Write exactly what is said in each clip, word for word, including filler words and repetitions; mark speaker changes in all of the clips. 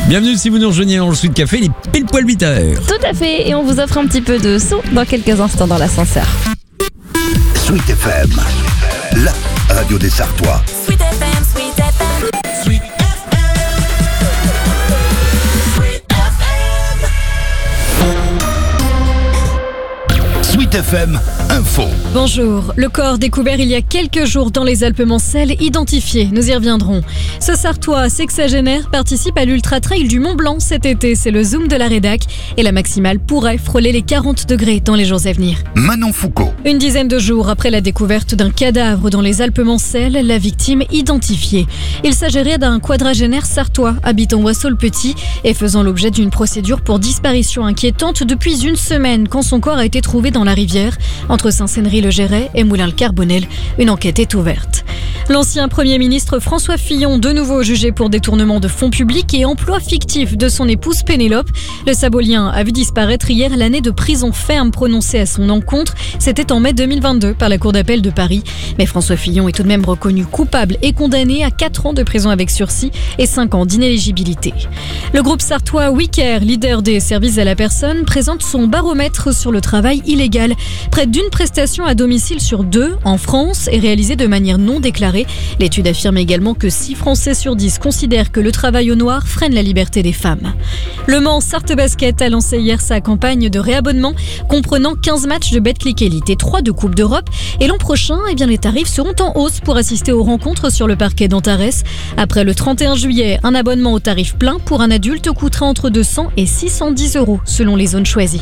Speaker 1: Bienvenue si vous nous rejoignez dans le Sweet Café, il est pile poil huit heures.
Speaker 2: Tout à fait, et on vous offre un petit peu de sous dans quelques instants dans l'ascenseur.
Speaker 3: Sweet F M, la radio des Sartois.
Speaker 4: Sweet F M, Sweet F M, Sweet F M, Sweet F M.
Speaker 3: Sweet F M, info.
Speaker 5: Bonjour. Le corps découvert il y a quelques jours dans les Alpes-Mancelles, identifié. Nous y reviendrons. Ce Sartois sexagénaire participe à l'Ultra Trail du Mont Blanc cet été. C'est le zoom de la rédac. Et la maximale pourrait frôler les quarante degrés dans les jours à venir.
Speaker 3: Manon Foucault.
Speaker 5: Une dizaine de jours après la découverte d'un cadavre dans les Alpes-Mancelles, la victime identifiée. Il s'agirait d'un quadragénaire sartois habitant Oissau-le-Petit et faisant l'objet d'une procédure pour disparition inquiétante depuis une semaine quand son corps a été trouvé dans la rivière entre Saint-Cénry-le-Géret et Moulins-le-Carbonel. Une enquête est ouverte. L'ancien Premier ministre François Fillon, de nouveau jugé pour détournement de fonds publics et emploi fictif de son épouse Pénélope. Le Sabolien a vu disparaître hier l'année de prison ferme prononcée à son encontre. C'était en mai deux mille vingt-deux par la Cour d'appel de Paris. Mais François Fillon est tout de même reconnu coupable et condamné à quatre ans de prison avec sursis et cinq ans d'inéligibilité. Le groupe sartois WeCare, leader des services à la personne, présente son baromètre sur le travail illégal. Près d'une prestation à domicile sur deux en France est réalisée de manière non déclarée. L'étude affirme également que six Français sur dix considèrent que le travail au noir freine la liberté des femmes. Le Mans Sarthe Basket a lancé hier sa campagne de réabonnement comprenant quinze matchs de Betclic Elite et trois de Coupe d'Europe. Et l'an prochain, eh bien, les tarifs seront en hausse pour assister aux rencontres sur le parquet d'Antares. Après le trente et un juillet, un abonnement au tarif plein pour un adulte coûtera entre deux cents et six cent dix euros selon les zones choisies.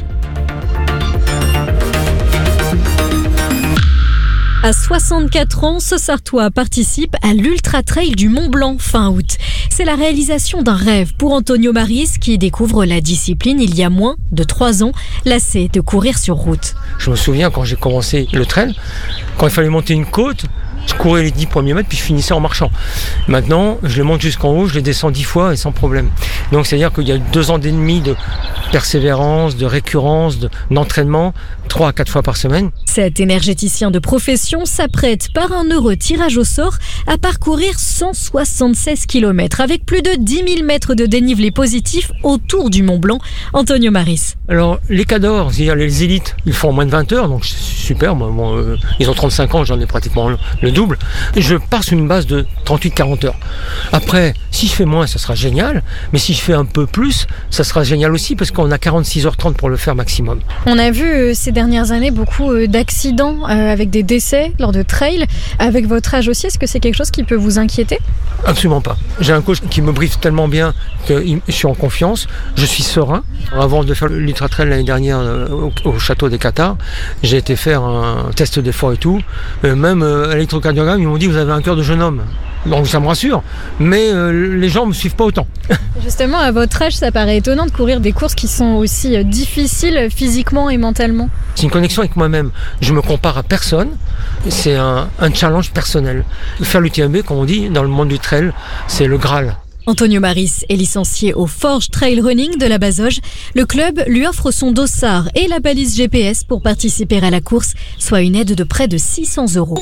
Speaker 5: À soixante-quatre ans, ce Sartois participe à l'Ultra Trail du Mont Blanc fin août. C'est la réalisation d'un rêve pour Antonio Maris qui découvre la discipline il y a moins de trois ans, lassé de courir sur route.
Speaker 6: Je me souviens quand j'ai commencé le trail, quand il fallait monter une côte, je courais les dix premiers mètres puis je finissais en marchant. Maintenant, je les monte jusqu'en haut, je les descends dix fois et sans problème. Donc c'est-à-dire qu'il y a deux ans et demi de persévérance, de récurrence, de, d'entraînement, trois à quatre fois par semaine.
Speaker 5: Cet énergéticien de profession s'apprête par un heureux tirage au sort à parcourir cent soixante-seize kilomètres avec plus de dix mille mètres de dénivelé positif autour du Mont Blanc. Antonio Maris.
Speaker 6: Alors les cadors, c'est-à-dire les élites, ils font en moins de vingt heures, donc c'est super. Moi, moi, euh, ils ont trente-cinq ans, j'en ai pratiquement le, le double. Je pars sur une base de trente-huit à quarante heures. Après, si je fais moins, ça sera génial, mais si je fais un peu plus, ça sera génial aussi parce qu'on a quarante-six heures trente pour le faire maximum.
Speaker 5: On a vu euh, ces dernières années beaucoup euh, d'accidents euh, avec des décès lors de trail. Avec votre âge aussi, est-ce que c'est quelque chose qui peut vous inquiéter ?
Speaker 6: Absolument pas. J'ai un coach qui me briefe tellement bien que je suis en confiance, je suis serein. Avant de faire l'Ultra Trail l'année dernière euh, au, au château des Cathares, j'ai été faire un test d'effort et tout. Euh, même euh, à l'électrocardiogramme, ils m'ont dit vous avez un cœur de jeune homme. Donc ça me rassure, mais euh, les gens ne me suivent pas autant.
Speaker 5: Justement, à votre âge, ça paraît étonnant de courir des courses qui sont aussi difficiles physiquement et mentalement.
Speaker 6: C'est une connexion avec moi-même. Je me compare à personne. C'est un, un challenge personnel. Faire l'U T M B, comme on dit, dans le monde du trail, c'est le Graal.
Speaker 5: Antonio Maris est licencié au Forge Trail Running de la Bazoge. Le club lui offre son dossard et la balise G P S pour participer à la course, soit une aide de près de six cents euros.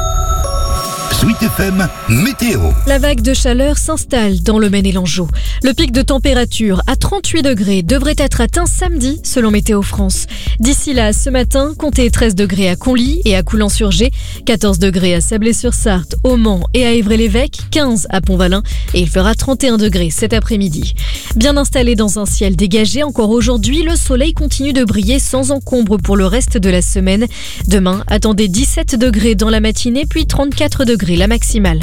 Speaker 3: Sweet F M, météo.
Speaker 5: La vague de chaleur s'installe dans le Maine et l'Anjou. Le pic de température à trente-huit degrés devrait être atteint samedi, selon Météo France. D'ici là, ce matin, comptez treize degrés à Conly et à Coulan-sur-Gé, quatorze degrés à Sablé-sur-Sarthe, au Mans et à Évray-l'Évêque, quinze à Pont-Valin et il fera trente et un degrés cet après-midi. Bien installé dans un ciel dégagé, encore aujourd'hui, le soleil continue de briller sans encombre pour le reste de la semaine. Demain, attendez dix-sept degrés dans la matinée, puis trente-quatre degrés la maximale.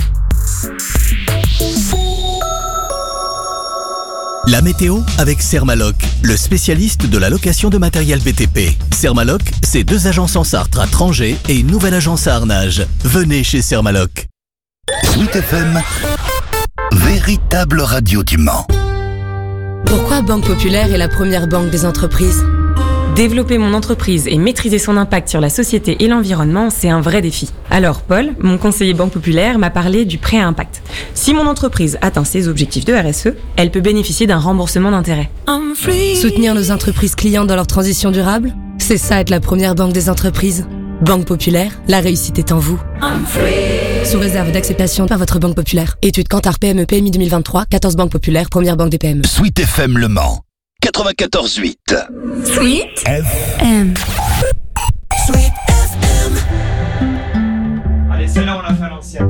Speaker 7: La météo avec Sermaloc, le spécialiste de la location de matériel B T P. Sermaloc, c'est deux agences en Sarthe à Trangé et une nouvelle agence à Arnage. Venez chez Sermaloc.
Speaker 3: Sweet F M, véritable radio du Mans.
Speaker 8: Pourquoi Banque Populaire est la première banque des entreprises ?
Speaker 9: Développer mon entreprise et maîtriser son impact sur la société et l'environnement, c'est un vrai défi. Alors Paul, mon conseiller Banque Populaire, m'a parlé du prêt à impact. Si mon entreprise atteint ses objectifs de R S E, elle peut bénéficier d'un remboursement d'intérêt.
Speaker 8: Soutenir nos entreprises clients dans leur transition durable, c'est ça être la première banque des entreprises. Banque Populaire, la réussite est en vous. Sous réserve d'acceptation par votre banque populaire. Étude Kantar P M E P M I deux mille vingt-trois, quatorze banques populaires, première banque des P M E.
Speaker 3: Sweet F M Le Mans, quatre-vingt-quatorze huit.
Speaker 4: Sweet
Speaker 3: F
Speaker 2: M.
Speaker 4: Sweet F M.
Speaker 10: Allez, celle-là, on l'a fait à l'ancienne.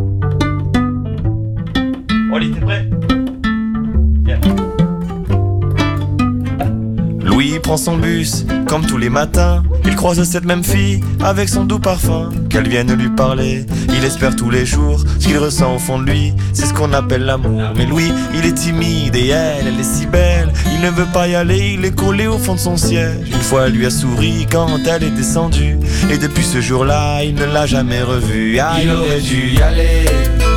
Speaker 10: Oli, t'es prêt? Viens.
Speaker 11: Louis prend son bus, comme tous les matins. Il croise cette même fille, avec son doux parfum. Qu'elle vienne lui parler, il espère tous les jours. Ce qu'il ressent au fond de lui, c'est ce qu'on appelle l'amour. Mais Louis, il est timide et elle, elle est si belle. Il ne veut pas y aller, il est collé au fond de son siège. Une fois, elle lui a souri quand elle est descendue. Et depuis ce jour-là, il ne l'a jamais revue. Ah, il aurait dû y aller,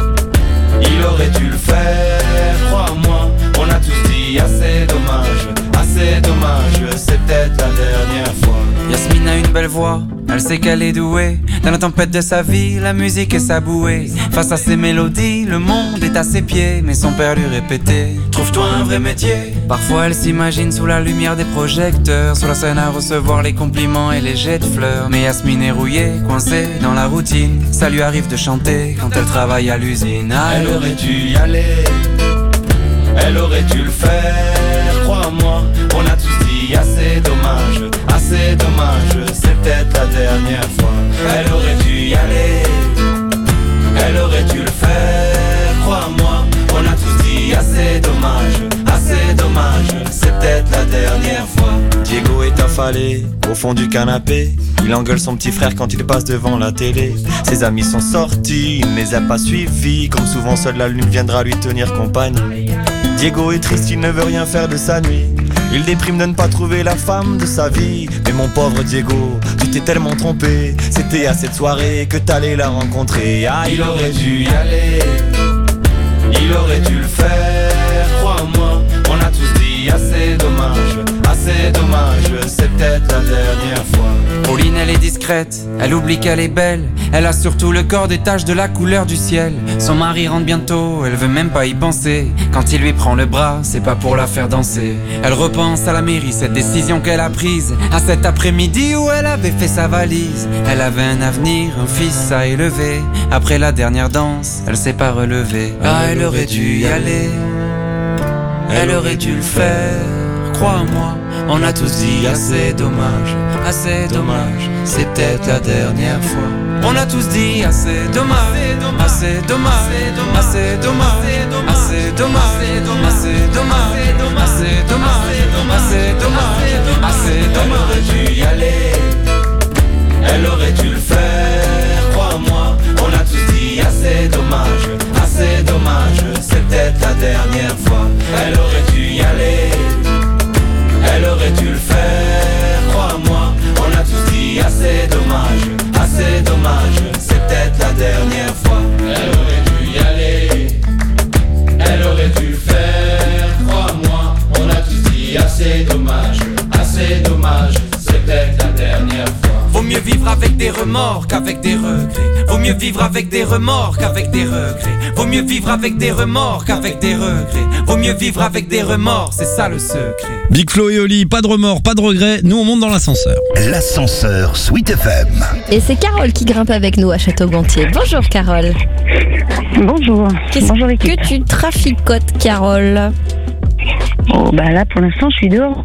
Speaker 11: il aurait dû le faire, crois-moi. On a tous dit assez dommage, assez dommage, c'est peut-être la dernière fois.
Speaker 12: Yasmine a une belle voix, elle sait qu'elle est douée. Dans la tempête de sa vie, la musique est sa bouée. Face à ses mélodies, le monde est à ses pieds. Mais son père lui répétait, trouve-toi un vrai métier. Parfois elle s'imagine sous la lumière des projecteurs, sur la scène à recevoir les compliments et les jets de fleurs. Mais Yasmine est rouillée, coincée dans la routine. Ça lui arrive de chanter quand elle travaille à l'usine. Ah,
Speaker 11: elle aurait dû y aller, elle aurait dû le faire, crois-moi. On a tous dit assez dommage, assez dommage, c'est peut-être la dernière fois. Elle aurait dû y aller, elle aurait dû le faire, crois-moi. On a tous dit assez dommage, assez dommage, c'est peut-être la dernière fois. Diego est affalé au fond du canapé. Il engueule son petit frère quand il passe devant la télé. Ses amis sont sortis, il ne les a pas suivis. Comme souvent seule la lune viendra lui tenir compagnie. Diego est triste, il ne veut rien faire de sa nuit. Il déprime de ne pas trouver la femme de sa vie. Mais mon pauvre Diego, tu t'es tellement trompé. C'était à cette soirée que t'allais la rencontrer. Ah, il aurait dû y aller, il aurait dû le faire, crois-moi. On a tous dit assez dommage, assez dommage, c'est peut-être la dernière fois.
Speaker 12: Pauline elle est discrète, elle oublie qu'elle est belle. Elle a surtout le corps des taches de la couleur du ciel. Son mari rentre bientôt, elle veut même pas y penser. Quand il lui prend le bras, c'est pas pour la faire danser. Elle repense à la mairie, cette décision qu'elle a prise. À cet après-midi où elle avait fait sa valise. Elle avait un avenir, un fils à élever. Après la dernière danse, elle s'est pas relevée. Ah, elle aurait dû y aller, elle aurait dû le faire, crois-moi. On a tous dit assez dommage, assez dommage, c'est peut-être la dernière fois. On a tous dit assez dommage, assez dommage, assez dommage, assez dommage, assez dommage, assez dommage, assez dommage, assez dommage.
Speaker 11: Elle aurait dû y aller, elle aurait dû le faire, crois-moi. On a tous dit assez dommage, assez dommage, c'est peut-être la dernière fois. Elle aurait dû y aller, elle aurait dû le faire, crois-moi. On a tous dit assez dommage, assez dommage, c'est peut-être la dernière fois. Elle aurait dû y aller, elle aurait dû le faire, crois-moi. On a tous dit assez dommage, assez dommage, c'est peut-être la dernière fois.
Speaker 12: Vaut mieux vivre avec des remords qu'avec des regrets. Vaut mieux vivre avec des remords qu'avec des regrets. Vaut mieux vivre avec des remords qu'avec des regrets. Vaut mieux vivre avec des remords, c'est ça le secret.
Speaker 1: Big Flo et Oli, pas de remords, pas de regrets. Nous on monte dans l'ascenseur.
Speaker 3: L'ascenseur Sweet F M.
Speaker 2: Et c'est Carole qui grimpe avec nous à Château-Gontier. Bonjour Carole.
Speaker 13: Bonjour.
Speaker 2: Qu'est-ce
Speaker 13: Bonjour,
Speaker 2: que tu traficotes Carole?
Speaker 13: Oh bah là pour l'instant je suis dehors.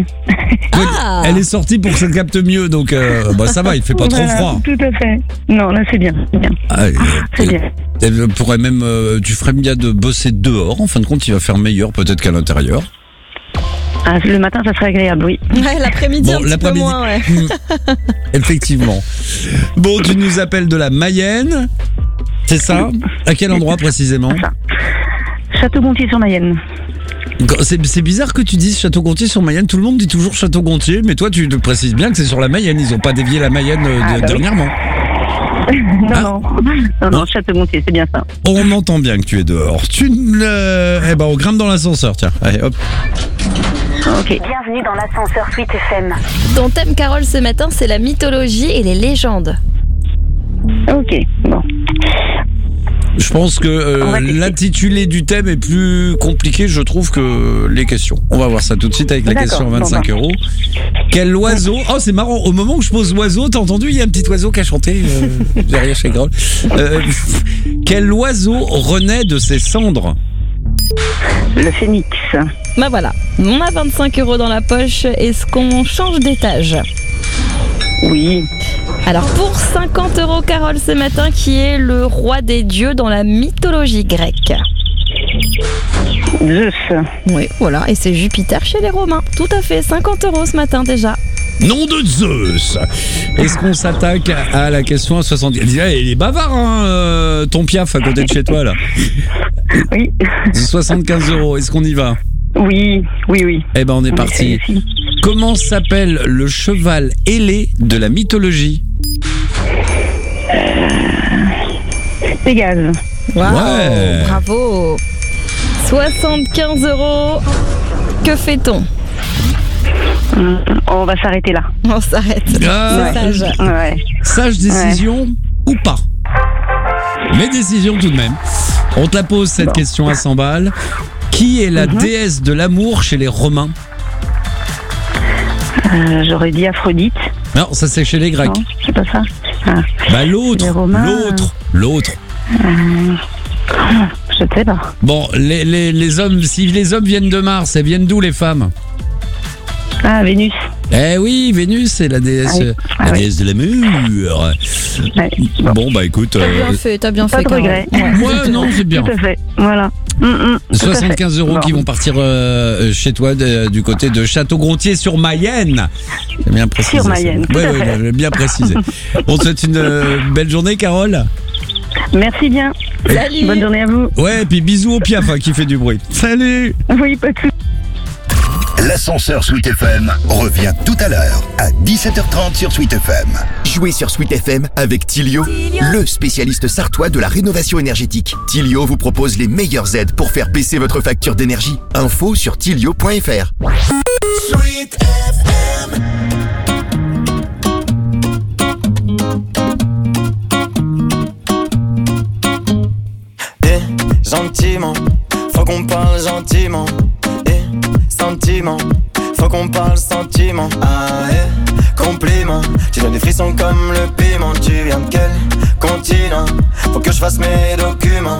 Speaker 2: Ah.
Speaker 1: Elle est sortie pour que ça capte mieux, donc euh, bah ça va, il fait pas
Speaker 13: Voilà,
Speaker 1: trop froid.
Speaker 13: Tout à fait. Non là c'est bien, c'est bien.
Speaker 1: Ah, euh,
Speaker 13: C'est bien.
Speaker 1: Elle pourrait même, euh, tu ferais bien de bosser dehors. En fin de compte, il va faire meilleur peut-être qu'à l'intérieur.
Speaker 13: Ah, le matin ça serait agréable, oui.
Speaker 2: Ouais, l'après-midi
Speaker 1: Bon,
Speaker 2: un petit peu
Speaker 1: l'après-midi.
Speaker 2: moins, ouais.
Speaker 1: Effectivement. Bon, tu nous appelles de la Mayenne, c'est ça? À quel endroit précisément?
Speaker 13: Château-Gontier sur Mayenne.
Speaker 1: C'est, c'est bizarre que tu dises Château-Gontier sur Mayenne. Tout le monde dit toujours Château-Gontier, mais toi tu te précises bien que c'est sur la Mayenne. Ils ont pas dévié la Mayenne euh,
Speaker 13: Ah,
Speaker 1: de-
Speaker 13: bah oui.
Speaker 1: dernièrement.
Speaker 13: non,
Speaker 1: Ah.
Speaker 13: non, non, non, Château-Gontier, c'est bien ça.
Speaker 1: On entend bien que tu es dehors. Tu ne... Eh ben, on grimpe dans l'ascenseur, tiens. Allez, hop.
Speaker 13: Ok.
Speaker 14: Bienvenue dans l'ascenseur Sweet F M.
Speaker 2: Ton thème Carole ce matin c'est la mythologie et les légendes.
Speaker 13: Ok, bon.
Speaker 1: Je pense que euh, l'intitulé du thème est plus compliqué, je trouve, que les questions. On va voir ça tout de suite avec la
Speaker 13: D'accord,
Speaker 1: question à vingt-cinq
Speaker 13: bon,
Speaker 1: euros. Quel oiseau... Oh, c'est marrant. Au moment où je pose oiseau, t'as entendu, il y a un petit oiseau qui a chanté euh, derrière chez Groll. Euh, quel oiseau renaît de ses cendres?
Speaker 13: Le phénix.
Speaker 2: Bah voilà, on a vingt-cinq euros dans la poche. Est-ce qu'on change d'étage?
Speaker 13: Oui.
Speaker 2: Alors pour cinquante euros, Carole, ce matin, qui est le roi des dieux dans la mythologie grecque?
Speaker 13: Zeus.
Speaker 2: Oui, voilà, et c'est Jupiter chez les Romains. Tout à fait, cinquante euros ce matin déjà.
Speaker 1: Nom de Zeus. Est-ce qu'on s'attaque à la question à soixante-dix? Il est bavard, hein, euh, ton Piaf à côté de chez toi, là.
Speaker 13: Oui.
Speaker 1: soixante-quinze euros, est-ce qu'on y va?
Speaker 13: Oui, oui, oui.
Speaker 1: Eh ben, on est parti. Comment s'appelle le cheval ailé de la mythologie?
Speaker 13: Euh... Pégase.
Speaker 2: Waouh,
Speaker 1: ouais.
Speaker 2: Bravo. soixante-quinze euros. Que fait-on?
Speaker 13: On va s'arrêter là.
Speaker 2: On s'arrête.
Speaker 1: Ah,
Speaker 2: C'est sage.
Speaker 13: Ouais.
Speaker 1: Sage décision ouais. ou pas? Mais décision tout de même. On te la pose cette bon. question à cent balles. Qui est la mm-hmm. déesse de l'amour chez les Romains?
Speaker 13: euh, J'aurais dit Aphrodite.
Speaker 1: Non, ça c'est chez les Grecs.
Speaker 13: Non, c'est pas ça. Ah.
Speaker 1: Bah l'autre, Romains, l'autre, l'autre.
Speaker 13: Euh... Je sais pas.
Speaker 1: Bon, les, les, les hommes, si les hommes viennent de Mars, elles viennent d'où les femmes?
Speaker 13: Ah, Vénus.
Speaker 1: Eh oui, Vénus, c'est la déesse, ah oui. la ah déesse oui. de l'amour. Ouais. Bon. bon, bah écoute.
Speaker 2: T'as bien euh... fait, t'as bien
Speaker 13: pas
Speaker 2: fait.
Speaker 13: Pas de regret.
Speaker 1: Moi, ouais, non, c'est bien.
Speaker 13: Tout à fait, voilà. Mm-mm,
Speaker 1: soixante-quinze euros bon. qui vont partir euh, chez toi de, du côté de Château-Gontier-sur-Mayenne. C'est bien précisé.
Speaker 13: Sur Mayenne,
Speaker 1: Oui, oui, oui, bien précisé. On te souhaite une euh, belle journée, Carole.
Speaker 13: Merci bien.
Speaker 2: Salut.
Speaker 13: Bonne journée à vous.
Speaker 1: Ouais, et puis bisous au Piaf hein, qui fait du bruit. Salut.
Speaker 13: Oui, pas de soucis.
Speaker 3: L'ascenseur Sweet F M revient tout à l'heure à dix-sept heures trente sur Sweet F M.
Speaker 15: Jouez sur Sweet F M avec Tilio, le spécialiste sartois de la rénovation énergétique. Tilio vous propose les meilleures aides pour faire baisser votre facture d'énergie. Info sur tilio point f r.
Speaker 4: Sweet F M.
Speaker 16: Eh, gentiment, faut qu'on parle gentiment. Sentiment, faut qu'on parle sentiment. Ah eh, compliment, tu donnes des frissons comme le piment. Tu viens de quel continent? Faut que je fasse mes documents.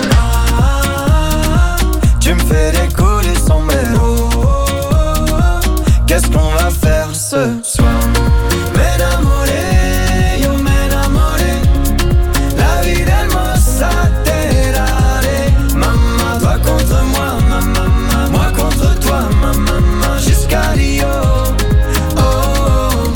Speaker 16: Ah, tu me fais décoller sans mélo. Qu'est-ce qu'on va faire ce soir? M'enamoré, yo m'enamoré. La vie del mossa terare. Maman, toi contre moi, maman. Moi contre toi, ma maman, jusqu'à Rio. Oh, oh.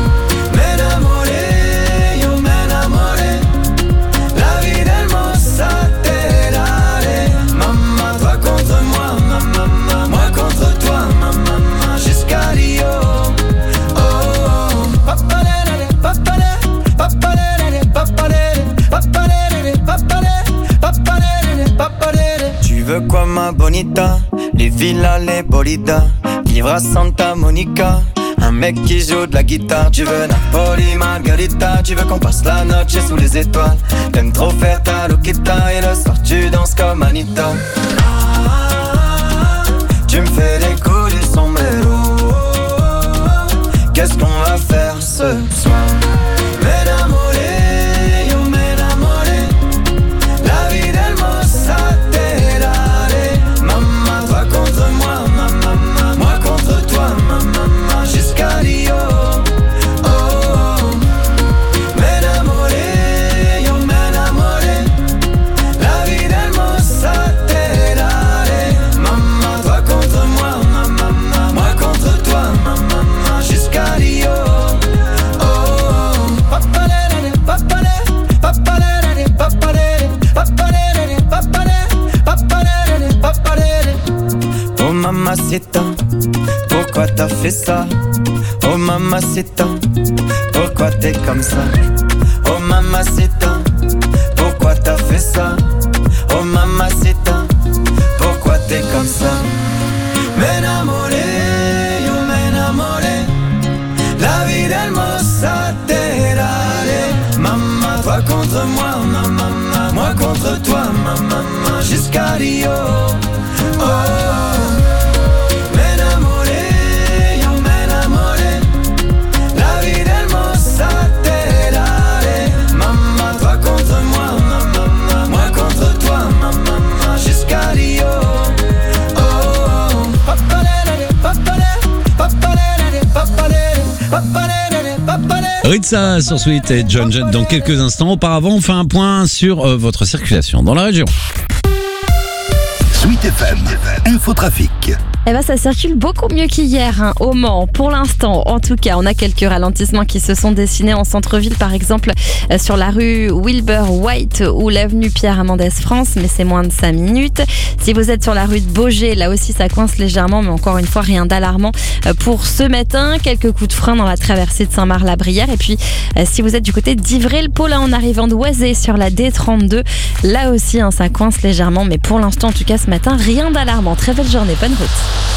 Speaker 16: M'enamoré, yo m'enamoré. La vie del mossa terare. Maman, toi contre moi, ma maman. Moi contre toi, ma maman, jusqu'à Rio. Oh, oh. Papalele, papalele, papalele, papalele, papalele, papalele, papalele, papalele. Tu veux quoi, ma bonita? Les villas, les bolidas, vivre à Santa Monica. Un mec qui joue de la guitare. Tu veux Napoli, Margarita. Tu veux qu'on passe la noche sous les étoiles. T'aimes trop faire ta loquita. Et le soir tu danses comme Anita. Ah, tu me fais décoller son mélo. Qu'est-ce qu'on va faire ce soir? M'enamoré, yo m'enamoré. La vie del mossa terare. Maman, toi contre moi, ma maman. Moi contre toi, ma maman, jusqu'à Rio. Oh, oh. M'enamoré, yo m'enamoré. La vie del mossa terare. Maman, toi contre moi, ma maman. Moi contre toi, ma maman, jusqu'à Rio. Oh, oh. Papalele, papalele, papalele, papalele, papalele, papalele, papalele, papalele. Oh mamacita, pourquoi t'as fait ça? Oh mamacita, pourquoi t'es comme ça? Oh mamacita, pourquoi t'as fait ça? Oh mamacita, pourquoi t'es comme ça? M'enamoré, yo m'enamoré. La vie del mossa terare. Maman, toi contre moi, ma maman. Moi contre toi. Dio. Oh, me enamoré, yo me enamoré. La vida hermosa te daré. Maman, toi contre moi, maman, moi contre toi, maman, jusqu'à Rio. Oh, papalele, papalele, papalele, papalele, papalele, papalele.
Speaker 1: Ritza sur Sweet et John Jett dans quelques instants. Auparavant, on fait un point sur euh, votre circulation dans la région.
Speaker 3: Sweet F M, Infotrafic.
Speaker 2: Eh ben, ça circule beaucoup mieux qu'hier hein, au Mans. Pour l'instant, en tout cas, on a quelques ralentissements qui se sont dessinés en centre-ville, par exemple euh, sur la rue Wilbur White ou l'avenue Pierre-Mendès-France, mais c'est moins de cinq minutes. Si vous êtes sur la rue de Baugé, là aussi ça coince légèrement, mais encore une fois, rien d'alarmant euh, pour ce matin. Quelques coups de frein dans la traversée de Saint-Marc-la-Brière. Et puis, euh, si vous êtes du côté d'Ivry-le-Pôlin en arrivant d'Oisé sur la D trente-deux, là aussi, hein, ça coince légèrement, mais pour l'instant, en tout cas ce matin, rien d'alarmant. Très belle journée, bonne route.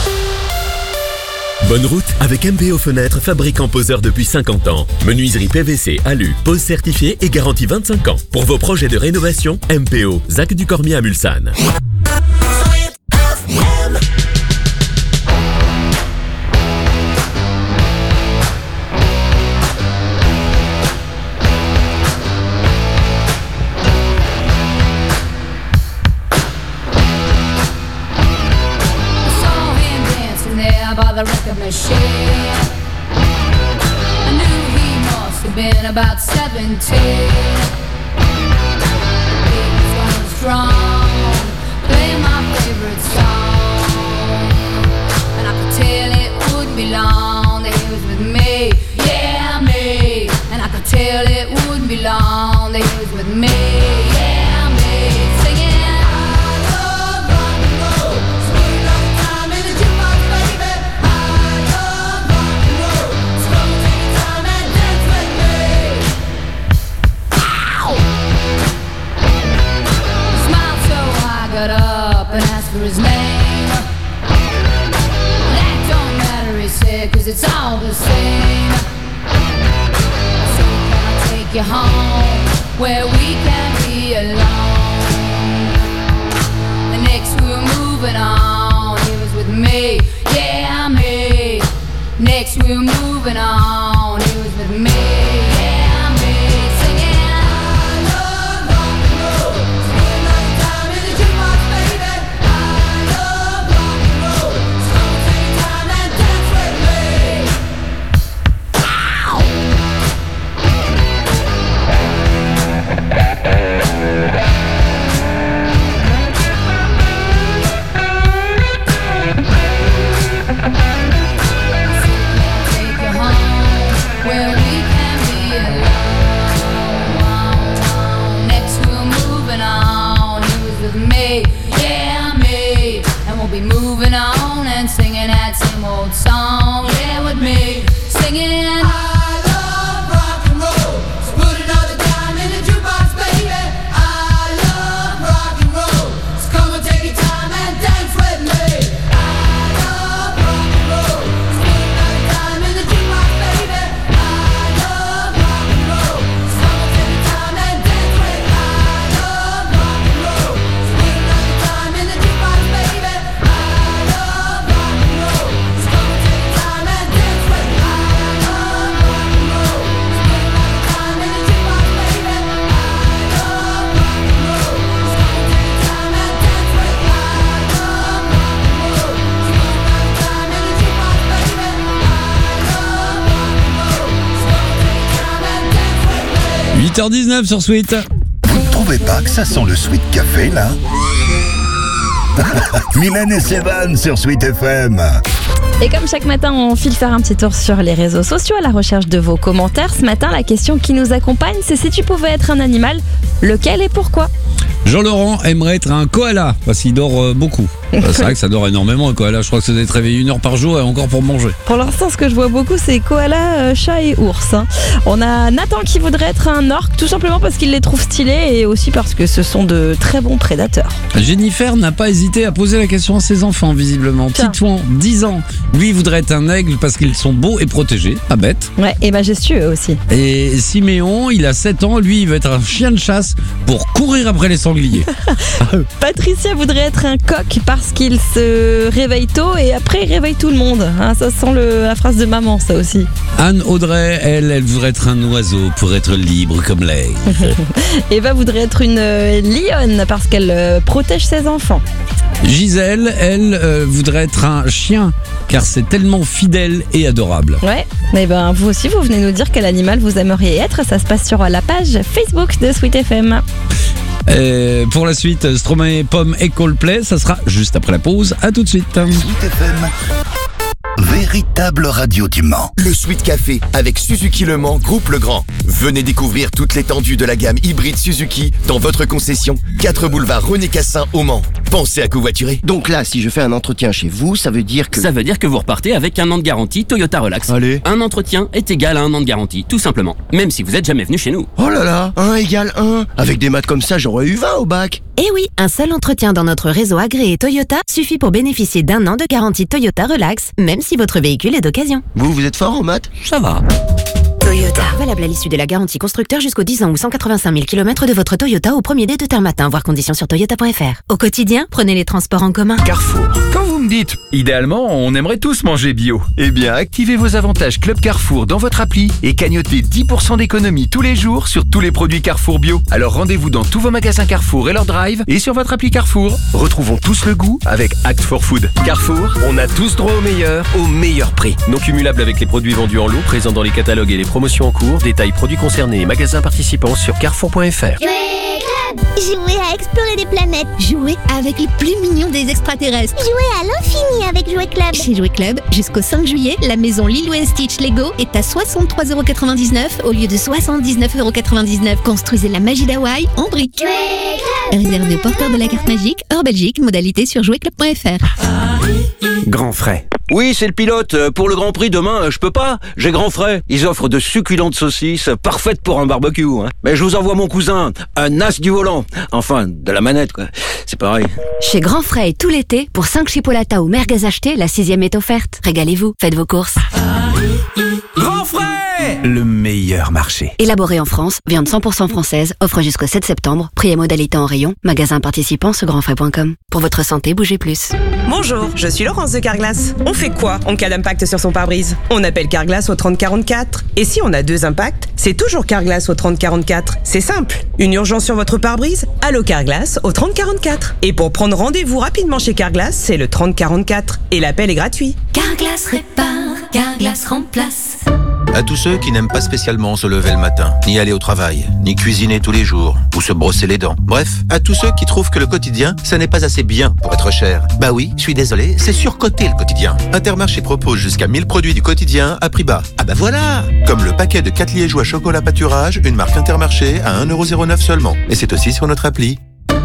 Speaker 17: Bonne route avec M P O Fenêtres, fabricant poseur depuis cinquante ans. Menuiserie P V C, alu, pose certifiée et garantie vingt-cinq ans. Pour vos projets de rénovation, M P O, Zac du Cormier à Mulsanne.
Speaker 18: By the record machine, I knew he must have been about seventeen. He was going strong, playing my favorite song, and I could tell it wouldn't be long that he was with me, yeah me. And I could tell it wouldn't be long that he was with me, yeah me. Singing. Got up and asked for his name. That don't matter, he said, cause it's all the same. So can I take you home where we can be alone? The next we were moving on, he was with me, yeah me. Next we were moving on, he was with me, yeah me. Singing. Moving on and singing that same old song, yeah, with me, singing. I love rock and roll, so put another dime in the jukebox, baby. I love rock and roll, so come and take your time and dance with me. I love rock and roll, so put another dime in the jukebox, baby. I love rock and roll, so come and take your time and dance with me. I love rock and roll, so put another dime in the jukebox, baby.
Speaker 1: huit heures dix-neuf sur Sweet.
Speaker 3: Vous ne trouvez pas que ça sent le Sweet Café, là? Mylène et Sévan sur Sweet F M.
Speaker 2: Et comme chaque matin, on file faire un petit tour sur les réseaux sociaux à la recherche de vos commentaires. Ce matin, la question qui nous accompagne, c'est si tu pouvais être un animal, lequel et pourquoi?
Speaker 1: Jean-Laurent aimerait être un koala parce qu'il dort euh, beaucoup. Bah, c'est vrai que ça dort énormément, quoi. Là, je crois que c'est d'être réveillé une heure par jour et encore pour manger.
Speaker 2: Pour l'instant, ce que je vois beaucoup, c'est koala, euh, chat et ours. hein. On a Nathan qui voudrait être un orque, tout simplement parce qu'il les trouve stylés et aussi parce que ce sont de très bons prédateurs.
Speaker 1: Jennifer n'a pas hésité à poser la question à ses enfants, visiblement.
Speaker 2: Tiens.
Speaker 1: Titouan, dix ans. Lui voudrait être un aigle parce qu'ils sont beaux et protégés. Pas bête.
Speaker 2: Ouais, et majestueux aussi.
Speaker 1: Et Siméon, il a sept ans. Lui, il veut être un chien de chasse pour courir après les sangliers.
Speaker 2: Patricia voudrait être un coq parce qu'il se réveille tôt et après il réveille tout le monde. Hein, ça sent le, la phrase de maman, ça aussi.
Speaker 1: Anne Audrey, elle, elle voudrait être un oiseau pour être libre comme l'aigle.
Speaker 2: Eva voudrait être une euh, lionne parce qu'elle euh, protège ses enfants.
Speaker 1: Gisèle, elle, euh, voudrait être un chien car c'est tellement fidèle et adorable.
Speaker 2: Ouais, mais ben vous aussi vous venez nous dire quel animal vous aimeriez être. Ça se passe sur la page Facebook de Sweet F M.
Speaker 1: Et pour la suite, Stromae, Pomme et Coldplay, ça sera juste après la pause. À tout de suite.
Speaker 3: Sweet F M, véritable radio du Mans.
Speaker 15: Le Sweet Café avec Suzuki Le Mans Groupe Legrand. Venez découvrir toute l'étendue de la gamme hybride Suzuki dans votre concession quatre boulevard René Cassin au Mans. Pensez à covoiturer.
Speaker 19: Donc là, si je fais un entretien chez vous, ça veut dire que...
Speaker 20: Ça veut dire que vous repartez avec un an de garantie Toyota Relax.
Speaker 19: Allez.
Speaker 20: Un entretien est égal à un an de garantie, tout simplement. Même si vous êtes jamais venu chez nous.
Speaker 19: Oh là là, un égale un. Avec des maths comme ça, j'aurais eu vingt au bac.
Speaker 21: Eh oui, un seul entretien dans notre réseau agréé Toyota suffit pour bénéficier d'un an de garantie Toyota Relax, même si votre véhicule est d'occasion.
Speaker 19: Vous, vous êtes fort en maths?
Speaker 20: Ça va.
Speaker 21: Toyota. Valable à l'issue de la garantie constructeur jusqu'aux dix ans ou cent quatre-vingt-cinq mille kilomètres de votre Toyota au premier dé de terre matin, voir conditions sur toyota point f r. Au quotidien, prenez les transports en commun.
Speaker 22: Carrefour. Quand vous me dites, idéalement, on aimerait tous manger bio. Eh bien, activez vos avantages Club Carrefour dans votre appli et cagnotez dix pour cent d'économie tous les jours sur tous les produits Carrefour bio. Alors rendez-vous dans tous vos magasins Carrefour et leur drive et sur votre appli Carrefour. Retrouvons tous le goût avec Act for Food. Carrefour, on a tous droit au meilleur, au meilleur prix. Non cumulable avec les produits vendus en lot, présents dans les catalogues et les promotions en cours. Détails produits concernés et magasins participants sur carrefour point f r.
Speaker 23: Jouer à explorer des planètes. Jouer avec les plus mignons des extraterrestres. Jouer à l'infini avec Jouet Club. Chez Jouet Club, jusqu'au cinq juillet, la maison Lilo et Stitch Lego est à soixante-trois euros quatre-vingt-dix-neuf au lieu de soixante-dix-neuf euros quatre-vingt-dix-neuf. Construisez la magie d'Hawaï en briques. Réservé aux porteurs de la carte magique, hors Belgique, modalité sur jouet club point f r.
Speaker 22: Grand frais.
Speaker 24: Oui, c'est le pilote. Pour le Grand Prix demain, je peux pas. J'ai Grand Frais. Ils offrent de succulentes saucisses, parfaites pour un barbecue. Hein. Mais je vous envoie mon cousin, un as du volant. Enfin, de la manette, quoi. C'est pareil.
Speaker 21: Chez Grand Frais tout l'été, pour cinq chipolatas ou merguez achetés, la sixième est offerte. Régalez-vous, faites vos courses.
Speaker 22: Grand frais, le meilleur marché.
Speaker 21: Élaboré en France, viande cent pour cent française, offre jusqu'au sept septembre, prix et modalité en rayon, magasin participant sur grand frais point com. Pour votre santé, bougez plus.
Speaker 25: Bonjour, je suis Laurence de Carglass. On fait quoi en cas d'impact sur son pare-brise? On appelle Carglass au trente quarante-quatre. Et si on a deux impacts, c'est toujours Carglass au trente quarante-quatre. C'est simple. Une urgence sur votre pare-brise? Allô Carglass au trente quarante-quatre. Et pour prendre rendez-vous rapidement chez Carglass, c'est le trente quarante-quatre. Et l'appel est gratuit.
Speaker 26: Carglass répare, Carglass remplace.
Speaker 27: À tous ceux qui n'aiment pas spécialement se lever le matin, ni aller au travail, ni cuisiner tous les jours, ou se brosser les dents. Bref, à tous ceux qui trouvent que le quotidien, ça n'est pas assez bien pour être cher. Bah oui, je suis désolé, c'est surcoté le quotidien. Intermarché propose jusqu'à mille produits du quotidien à prix bas. Ah bah voilà! Comme le paquet de quatre liégeois chocolat pâturage, une marque Intermarché à un euro zéro neuf seulement. Et c'est aussi sur notre appli.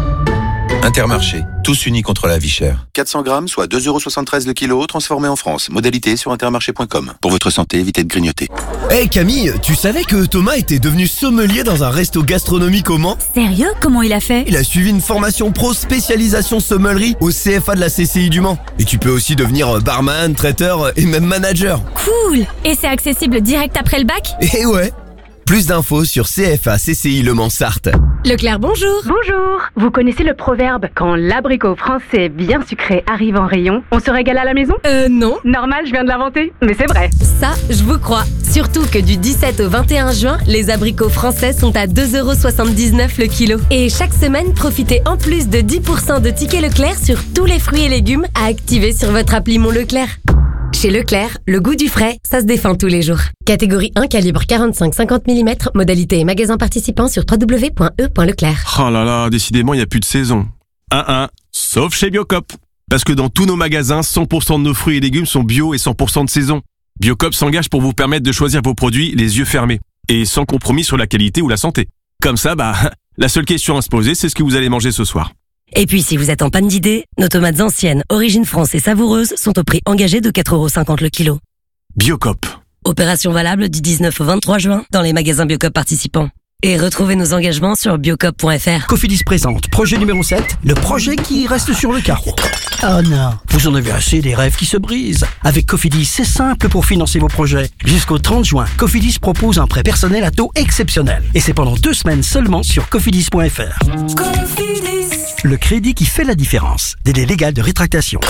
Speaker 27: Intermarché, tous unis contre la vie chère. quatre cents grammes, soit deux euros soixante-treize le kilo, transformé en France. Modalité sur intermarché point com. Pour votre santé, évitez de grignoter.
Speaker 28: Hey Camille, tu savais que Thomas était devenu sommelier dans un resto gastronomique au Mans?
Speaker 21: Sérieux? Comment il a fait?
Speaker 28: Il a suivi une formation pro spécialisation sommellerie au C F A de la C C I du Mans. Et tu peux aussi devenir barman, traiteur et même manager.
Speaker 21: Cool! Et c'est accessible direct après le bac?
Speaker 28: Eh ouais! Plus d'infos sur C F A C C I Le Mans Sarthe.
Speaker 21: Leclerc, bonjour.
Speaker 29: Bonjour. Vous connaissez le proverbe « Quand l'abricot français bien sucré arrive en rayon, on se régale à la maison »
Speaker 21: Euh, non.
Speaker 29: Normal, je viens de l'inventer, mais c'est vrai.
Speaker 21: Ça, je vous crois. Surtout que du dix-sept au vingt et un juin, les abricots français sont à deux euros soixante-dix-neuf le kilo. Et chaque semaine, profitez en plus de dix pour cent de tickets Leclerc sur tous les fruits et légumes à activer sur votre appli Mon Leclerc. Chez Leclerc, le goût du frais, ça se défend tous les jours. Catégorie un, calibre quarante-cinq à cinquante millimètres, modalité et magasin participant sur w w w point e point leclerc.
Speaker 30: Oh là là, décidément, il n'y a plus de saison. un un, sauf chez Biocop. Parce que dans tous nos magasins, cent pour cent de nos fruits et légumes sont bio et cent pour cent de saison. Biocop s'engage pour vous permettre de choisir vos produits les yeux fermés et sans compromis sur la qualité ou la santé. Comme ça, bah, la seule question à se poser, c'est ce que vous allez manger ce soir.
Speaker 5: Et puis, si vous êtes en panne d'idées, nos tomates anciennes, origine France et savoureuses sont au prix engagé de quatre euros cinquante le kilo.
Speaker 30: Biocop.
Speaker 5: Opération valable du dix-neuf au vingt-trois juin dans les magasins Biocop participants. Et retrouvez nos engagements sur biocop point f r.
Speaker 6: Cofidis présente projet numéro sept, le projet qui reste sur le carreau. Oh non, vous en avez assez des rêves qui se brisent. Avec Cofidis, c'est simple pour financer vos projets. Jusqu'au trente juin, Cofidis propose un prêt personnel à taux exceptionnel. Et c'est pendant deux semaines seulement sur cofidis point f r. Cofidis. Le crédit qui fait la différence. Délai légal de rétractation.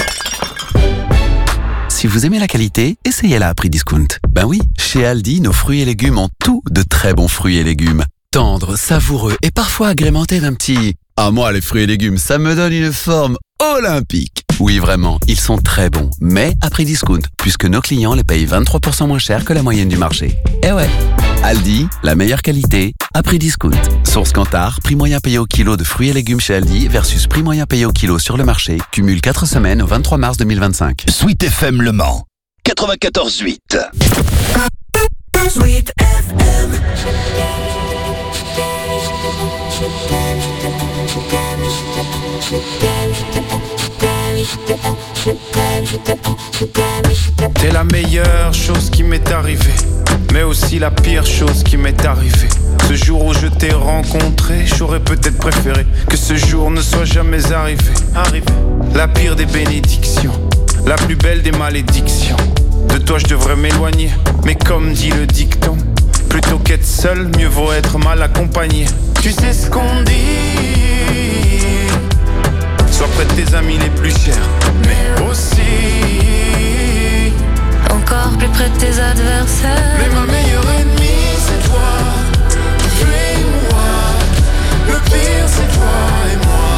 Speaker 7: Si vous aimez la qualité, essayez-la à prix discount. Ben oui, chez Aldi, nos fruits et légumes ont tous de très bons fruits et légumes. Tendres, savoureux et parfois agrémentés d'un petit « Ah moi, les fruits et légumes, ça me donne une forme olympique !» Oui, vraiment, ils sont très bons, mais à prix discount, puisque nos clients les payent vingt-trois pour cent moins cher que la moyenne du marché. Eh ouais, Aldi, la meilleure qualité, à prix discount. Source Kantar, prix moyen payé au kilo de fruits et légumes chez Aldi versus prix moyen payé au kilo sur le marché, cumule quatre semaines au vingt-trois mars deux mille vingt-cinq.
Speaker 3: Sweet F M Le Mans, quatre-vingt-quatorze huit.
Speaker 4: Sweet F M.
Speaker 8: T'es la meilleure chose qui m'est arrivée, mais aussi la pire chose qui m'est arrivée. Ce jour où je t'ai rencontré, j'aurais peut-être préféré que ce jour ne soit jamais arrivé. Arrivé. La pire des bénédictions, la plus belle des malédictions. De toi je devrais m'éloigner, mais comme dit le dicton, plutôt qu'être seul, mieux vaut être mal accompagné. Tu sais ce qu'on dit, sois près de tes amis les plus chers, mais aussi
Speaker 18: encore plus près de tes adversaires.
Speaker 8: Mais ma meilleure ennemie c'est toi, fuis-moi. Le pire c'est toi et moi.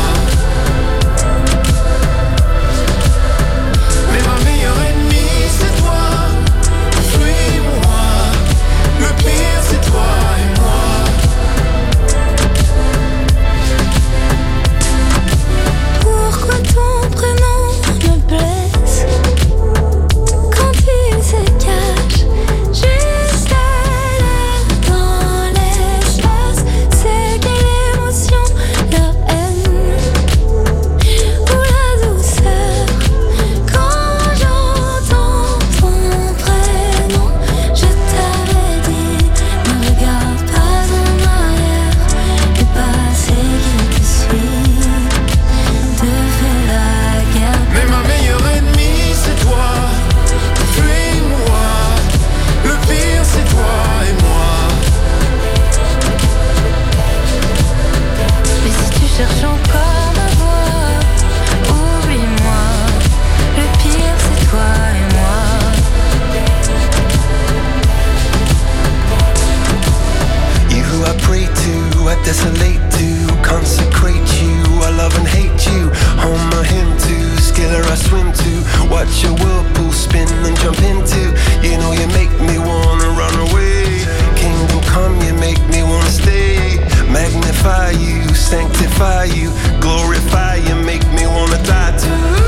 Speaker 8: Mais ma meilleure ennemie c'est toi, fuis-moi. Le pire c'est toi et moi.
Speaker 18: Pourquoi ton prénom me blesse quand il se cache juste à l'air dans l'espace? C'est quelle émotion, la haine ou la douceur quand j'entends ton prénom? Je t'avais dit, ne regarde pas en arrière, le passé qui te suit te fait la guerre.
Speaker 8: Mais ma meilleure ennemie c'est toi, fuis-moi. Le pire c'est toi et moi.
Speaker 18: Mais si tu cherches encore ma voix, oublie-moi. Le pire c'est toi et moi.
Speaker 16: You who I pray to, I desolate to, consecrate you, I love and hate you. On my hymn to, skiller I swim to, watch your whirlpool spin and jump into. You know you make me wanna run away. Kingdom come, you make me wanna stay. Magnify you, sanctify you, glorify you, make me wanna die too.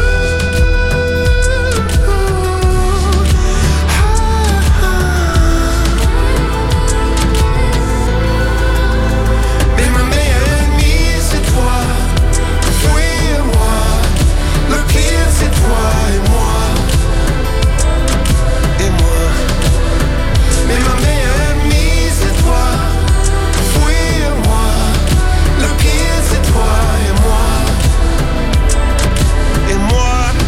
Speaker 16: Mais ma meilleure ennemie c'est toi, fuis-moi. Le pire c'est toi et moi. Et moi. Mais ma meilleure ennemie c'est toi, fuis-moi. Le pire c'est toi et moi. Et moi.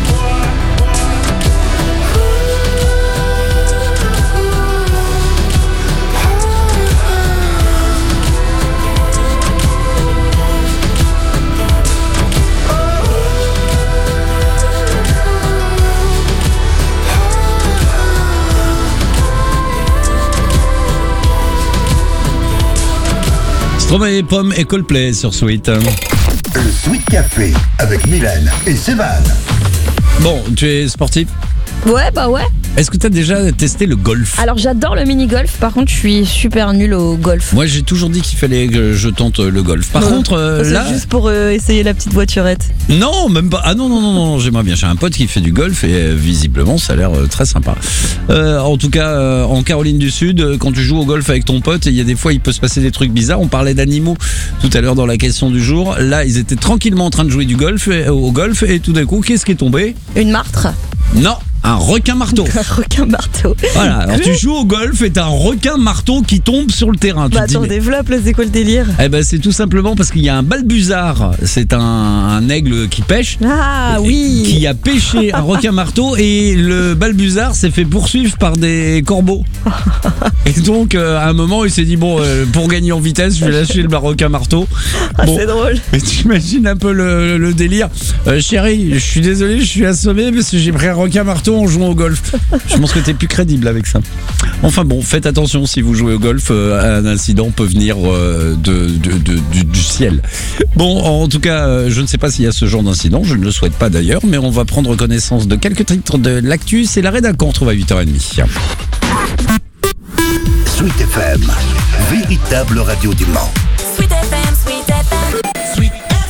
Speaker 1: Stromae, Pommes et Coldplay sur Sweet.
Speaker 3: Le Sweet Café avec Mylène et Sévan.
Speaker 1: Bon, tu es sportif?
Speaker 2: Ouais, bah ouais.
Speaker 1: Est-ce que tu as déjà testé le golf?
Speaker 2: Alors j'adore le mini-golf, par contre je suis super nulle au golf.
Speaker 1: Moi j'ai toujours dit qu'il fallait que je tente le golf. Par
Speaker 2: Non,
Speaker 1: contre euh,
Speaker 2: c'est
Speaker 1: là...
Speaker 2: juste pour euh, essayer la petite voiturette.
Speaker 1: Non, même pas. Ah non, non, non, non, j'aimerais bien. J'ai un pote qui fait du golf et euh, visiblement ça a l'air euh, très sympa. Euh, en tout cas, euh, en Caroline du Sud, euh, quand tu joues au golf avec ton pote, il y a des fois il peut se passer des trucs bizarres. On parlait d'animaux tout à l'heure dans la question du jour. Là, ils étaient tranquillement en train de jouer du golf, et, au golf et tout d'un coup, qu'est-ce qui est tombé?
Speaker 2: Une martre.
Speaker 1: Non, un requin marteau.
Speaker 2: Un requin marteau.
Speaker 1: Voilà, alors tu joues au golf et t'as un requin marteau qui tombe sur le terrain. Tu
Speaker 2: Bah
Speaker 1: te dis,
Speaker 2: attends,
Speaker 1: mais-
Speaker 2: développe là, c'est quoi le délire?
Speaker 1: Eh ben c'est tout simplement parce qu'il y a un balbuzard, c'est un, un aigle qui pêche.
Speaker 2: Ah oui.
Speaker 1: Qui a pêché un requin marteau et le balbuzard s'est fait poursuivre par des corbeaux. Et donc euh, à un moment il s'est dit bon euh, pour gagner en vitesse je vais lâcher le requin marteau.
Speaker 2: Ah, c'est drôle.
Speaker 1: Mais tu imagines un peu le, le délire. Euh, chérie, je suis désolé, je suis assommé parce que j'ai pris un requin marteau en jouant au golf. Je pense que t'es plus crédible avec ça. Enfin bon, faites attention si vous jouez au golf, euh, un incident peut venir euh, de, de- de- du, du ciel. Bon, en tout cas, euh, je ne sais pas s'il y a ce genre d'incident, je ne le souhaite pas d'ailleurs, mais on va prendre connaissance de quelques titres de l'actu. C'est l'arrêt d'un qu'on retrouve à huit heures trente.
Speaker 3: Sweet F M, véritable radio du Mans.
Speaker 26: Sweet F M, Sweet F M. Sweet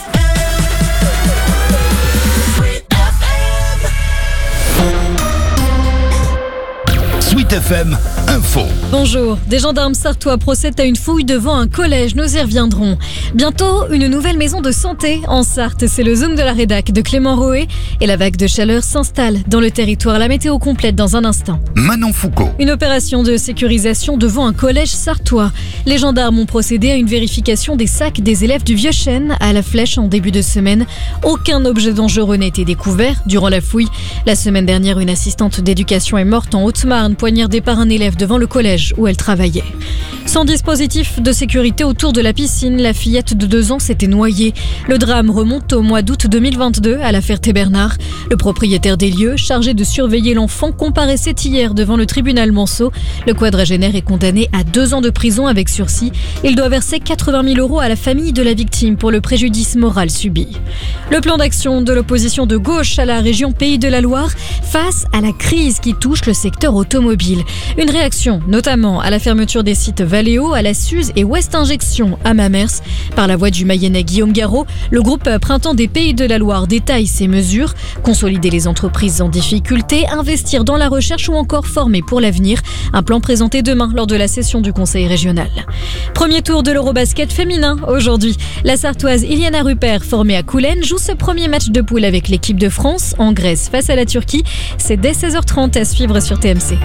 Speaker 3: Sweet F M, info.
Speaker 9: Bonjour, des gendarmes sartois procèdent à une fouille devant un collège, nous y reviendrons. Bientôt, une nouvelle maison de santé en Sarthe, c'est le Zoom de la rédac de Clément Roé et la vague de chaleur s'installe dans le territoire. La météo complète dans un instant.
Speaker 3: Manon Foucault.
Speaker 9: Une opération de sécurisation devant un collège sartois. Les gendarmes ont procédé à une vérification des sacs des élèves du Vieux-Chêne à la Flèche en début de semaine. Aucun objet dangereux n'a été découvert durant la fouille. La semaine dernière, une assistante d'éducation est morte en Haute-Marne, poignardée par un élève devant le collège où elle travaillait. Sans dispositif de sécurité autour de la piscine, la fillette de deux ans s'était noyée. Le drame remonte au mois d'août deux mille vingt-deux à la Ferté-Bernard. Le propriétaire des lieux, chargé de surveiller l'enfant, comparaissait hier devant le tribunal Manceau. Le quadragénaire est condamné à deux ans de prison avec sursis. Il doit verser quatre-vingt mille euros à la famille de la victime pour le préjudice moral subi. Le plan d'action de l'opposition de gauche à la région Pays de la Loire face à la crise qui touche le secteur automobile. Une réaction notamment à la fermeture des sites Valeo, à la Suze et West Injection à Mamers. Par la voix du Mayennais Guillaume Garot, le groupe Printemps des Pays de la Loire détaille ses mesures. Consolider les entreprises en difficulté, investir dans la recherche ou encore former pour l'avenir. Un plan présenté demain lors de la session du Conseil régional. Premier tour de l'Eurobasket féminin aujourd'hui. La Sartoise Iliana Rupert, formée à Coulennes, joue ce premier match de poule avec l'équipe de France en Grèce face à la Turquie. C'est dès seize heures trente à suivre sur T M C.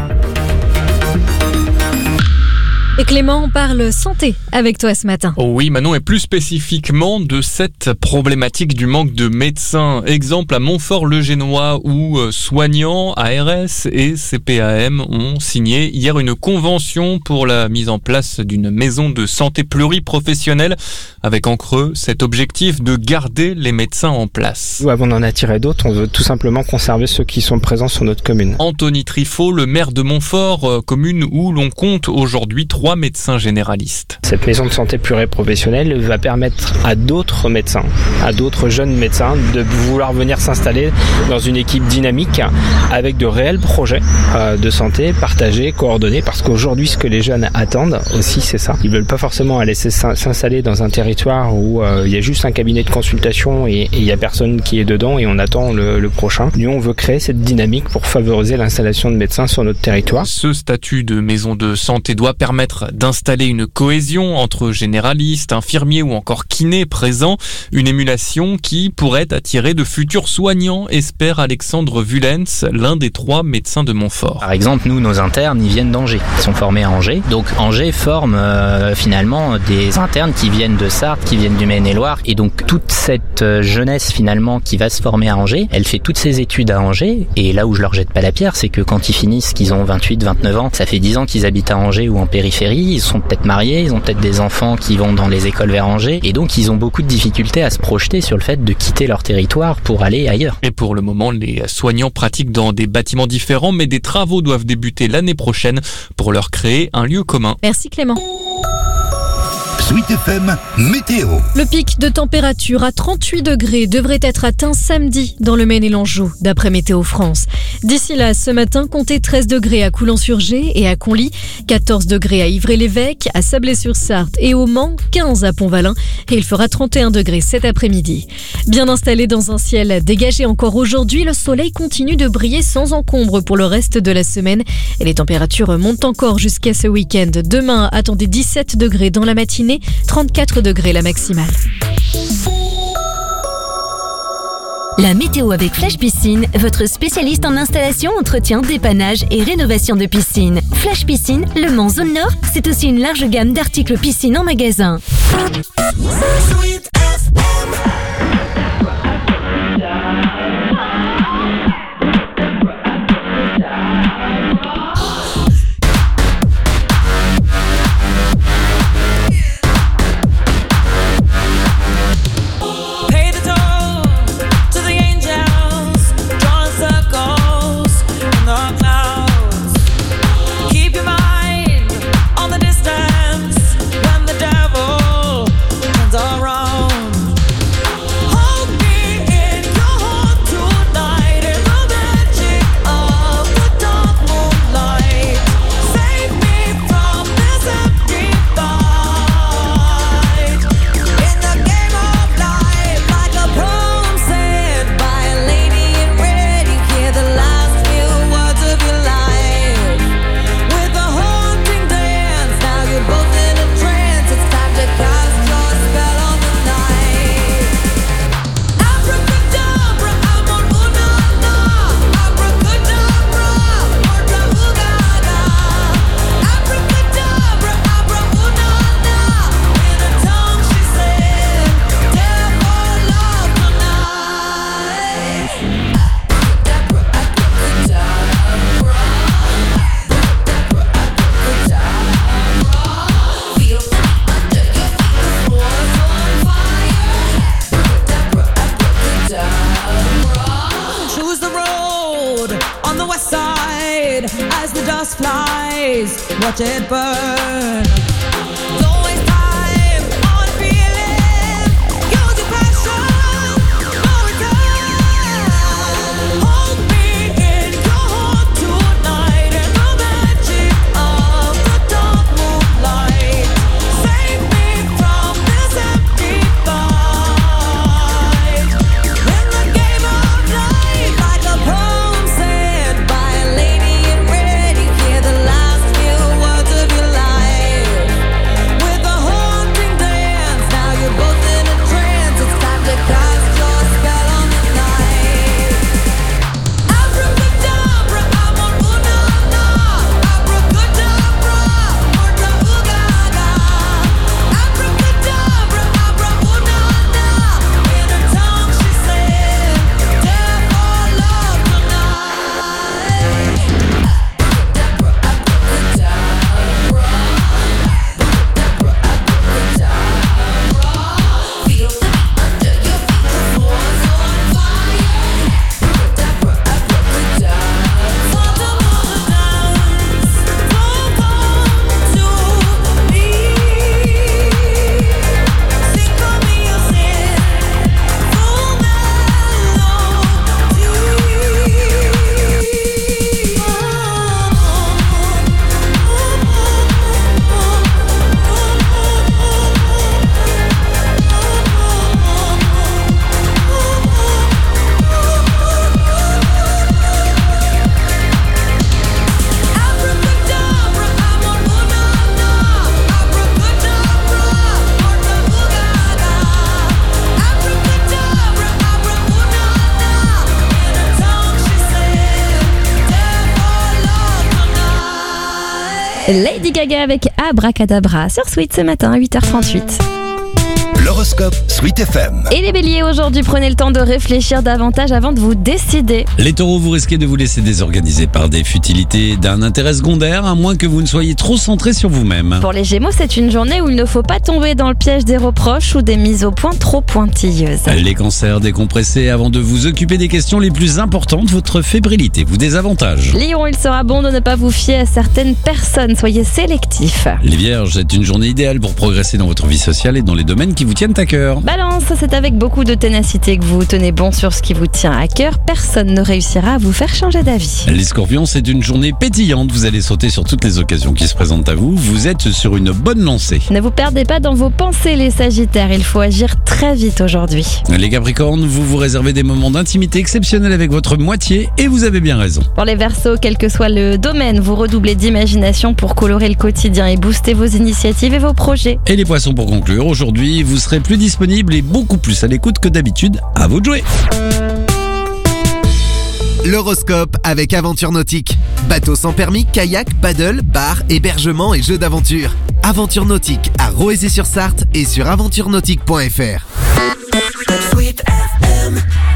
Speaker 9: Et Clément, on parle santé avec toi ce matin.
Speaker 10: Oh oui, Manon, et plus spécifiquement de cette problématique du manque de médecins. Exemple à Montfort-le-Génois où euh, soignants, A R S et C P A M ont signé hier une convention pour la mise en place d'une maison de santé pluriprofessionnelle avec en creux cet objectif de garder les médecins en place.
Speaker 11: Avant d'en attirer d'autres, on veut tout simplement conserver ceux qui sont présents sur notre commune.
Speaker 10: Anthony Trifot, le maire de Montfort, euh, commune où l'on compte aujourd'hui trois médecins généralistes.
Speaker 11: Cette maison de santé pluriprofessionnelle va permettre à d'autres médecins, à d'autres jeunes médecins de vouloir venir s'installer dans une équipe dynamique avec de réels projets euh, de santé partagés, coordonnés, parce qu'aujourd'hui ce que les jeunes attendent aussi c'est ça. Ils veulent pas forcément aller s'installer dans un territoire où euh, il y a juste un cabinet de consultation et il y a personne qui est dedans et on attend le, le prochain. Nous on veut créer cette dynamique pour favoriser l'installation de médecins sur notre territoire.
Speaker 10: Ce statut de maison de santé doit permettre d'installer une cohésion entre généralistes, infirmiers ou encore kinés présents, une émulation qui pourrait attirer de futurs soignants, espère Alexandre Vulens, l'un des trois médecins de Montfort.
Speaker 12: Par exemple, nous, nos internes, ils viennent d'Angers, ils sont formés à Angers. Donc Angers forme euh, finalement des internes qui viennent de Sarthe, qui viennent du Maine-et-Loire. Et donc toute cette euh, jeunesse finalement qui va se former à Angers, elle fait toutes ses études à Angers. Et là où je leur jette pas la pierre, c'est que quand ils finissent, qu'ils ont vingt-huit, vingt-neuf ans, ça fait dix ans qu'ils habitent à Angers ou en périphérie, ils sont peut-être mariés, ils ont peut-être des enfants qui vont dans les écoles vers Angers. Et donc ils ont beaucoup de difficultés à se projeter sur le fait de quitter leur territoire pour aller ailleurs.
Speaker 10: Et pour le moment, les soignants pratiquent dans des bâtiments différents, mais des travaux doivent débuter l'année prochaine pour leur créer un lieu commun.
Speaker 9: Merci Clément.
Speaker 3: Sweet F M Météo.
Speaker 9: Le pic de température à trente-huit degrés devrait être atteint samedi dans le Maine et l'Anjou, d'après Météo France. D'ici là, ce matin, comptez treize degrés à Coulon-sur-Gé et à Conly, quatorze degrés à Ivry-l'Évêque, à Sablé-sur-Sarthe et au Mans, quinze à Pont-Valin et il fera trente et un degrés cet après-midi. Bien installé dans un ciel dégagé encore aujourd'hui, le soleil continue de briller sans encombre pour le reste de la semaine et les températures montent encore jusqu'à ce week-end. Demain, attendez dix-sept degrés dans la matinée, trente-quatre degrés la maximale.
Speaker 21: La météo avec Flash Piscine, votre spécialiste en installation, entretien, dépannage et rénovation de piscine. Flash Piscine, Le Mans Zone Nord, c'est aussi une large gamme d'articles piscine en magasin.
Speaker 4: Sweet F M.
Speaker 13: Watch it burn.
Speaker 2: Lady Gaga avec Abracadabra sur Sweet ce matin à huit heures trente-huit.
Speaker 3: L'horoscope Sweet F M.
Speaker 2: Et les béliers, aujourd'hui, prenez le temps de réfléchir davantage avant de vous décider.
Speaker 1: Les taureaux, vous risquez de vous laisser désorganiser par des futilités d'un intérêt secondaire, à moins que vous ne soyez trop centré sur vous-même.
Speaker 2: Pour les gémeaux, c'est une journée où il ne faut pas tomber dans le piège des reproches ou des mises au point trop pointilleuses.
Speaker 1: Les cancers, décompressez avant de vous occuper des questions les plus importantes, votre fébrilité vous désavantage.
Speaker 2: Lion, il sera bon de ne pas vous fier à certaines personnes, soyez sélectifs.
Speaker 1: Les vierges, c'est une journée idéale pour progresser dans votre vie sociale et dans les domaines qui vous tiennent à cœur.
Speaker 2: Balance, c'est avec beaucoup de ténacité que vous tenez bon sur ce qui vous tient à cœur, personne ne réussira à vous faire changer d'avis.
Speaker 1: Les scorpions, c'est une journée pétillante, vous allez sauter sur toutes les occasions qui se présentent à vous, vous êtes sur une bonne lancée.
Speaker 2: Ne vous perdez pas dans vos pensées les sagittaires, il faut agir très vite aujourd'hui.
Speaker 1: Les capricornes, vous vous réservez des moments d'intimité exceptionnels avec votre moitié et vous avez bien raison.
Speaker 2: Pour les verseaux, quel que soit le domaine, vous redoublez d'imagination pour colorer le quotidien et booster vos initiatives et vos projets.
Speaker 1: Et les poissons, pour conclure, aujourd'hui, vous serez plus disponible et beaucoup plus à l'écoute que d'habitude. À vous de jouer.
Speaker 14: L'horoscope avec Aventure Nautique. Bateau sans permis, kayak, paddle, bar, hébergement et jeux d'aventure. Aventure Nautique à Roëzé-sur-Sarthe et sur aventure nautique point f r.
Speaker 4: Sweet F M.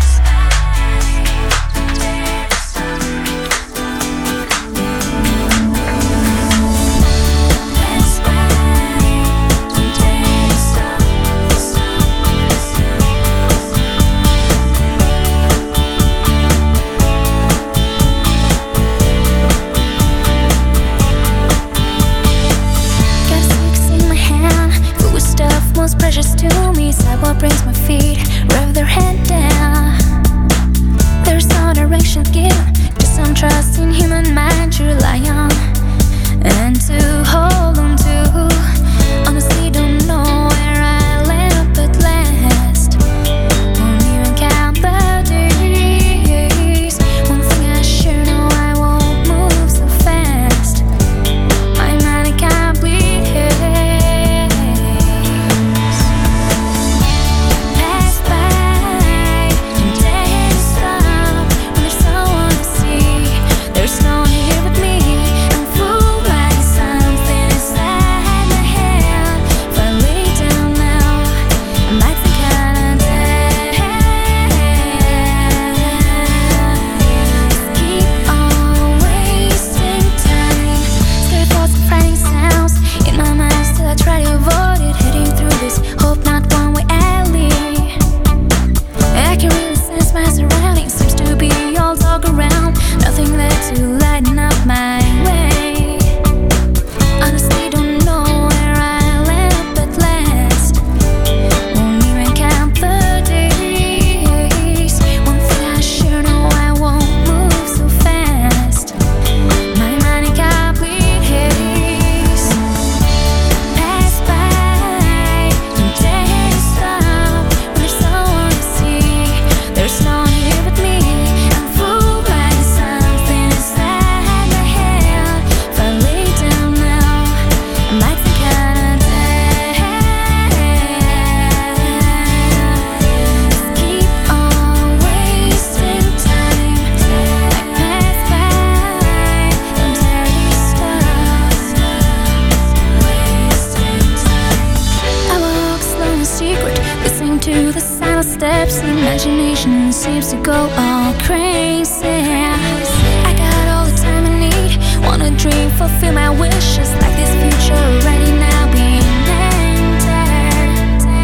Speaker 15: Precious to me, sidewalk brings my feet, rev their head down. There's no direction given, just some trust in human mind to rely on and to hold on to. Honestly, don't know where I land, but last won't even count the days. One thing I sure know, I won't move so fast. My mind it can't bleed here. To the silent steps, imagination seems to go all crazy. I got all the time I need, wanna dream, fulfill my wishes, like this future already now being entered.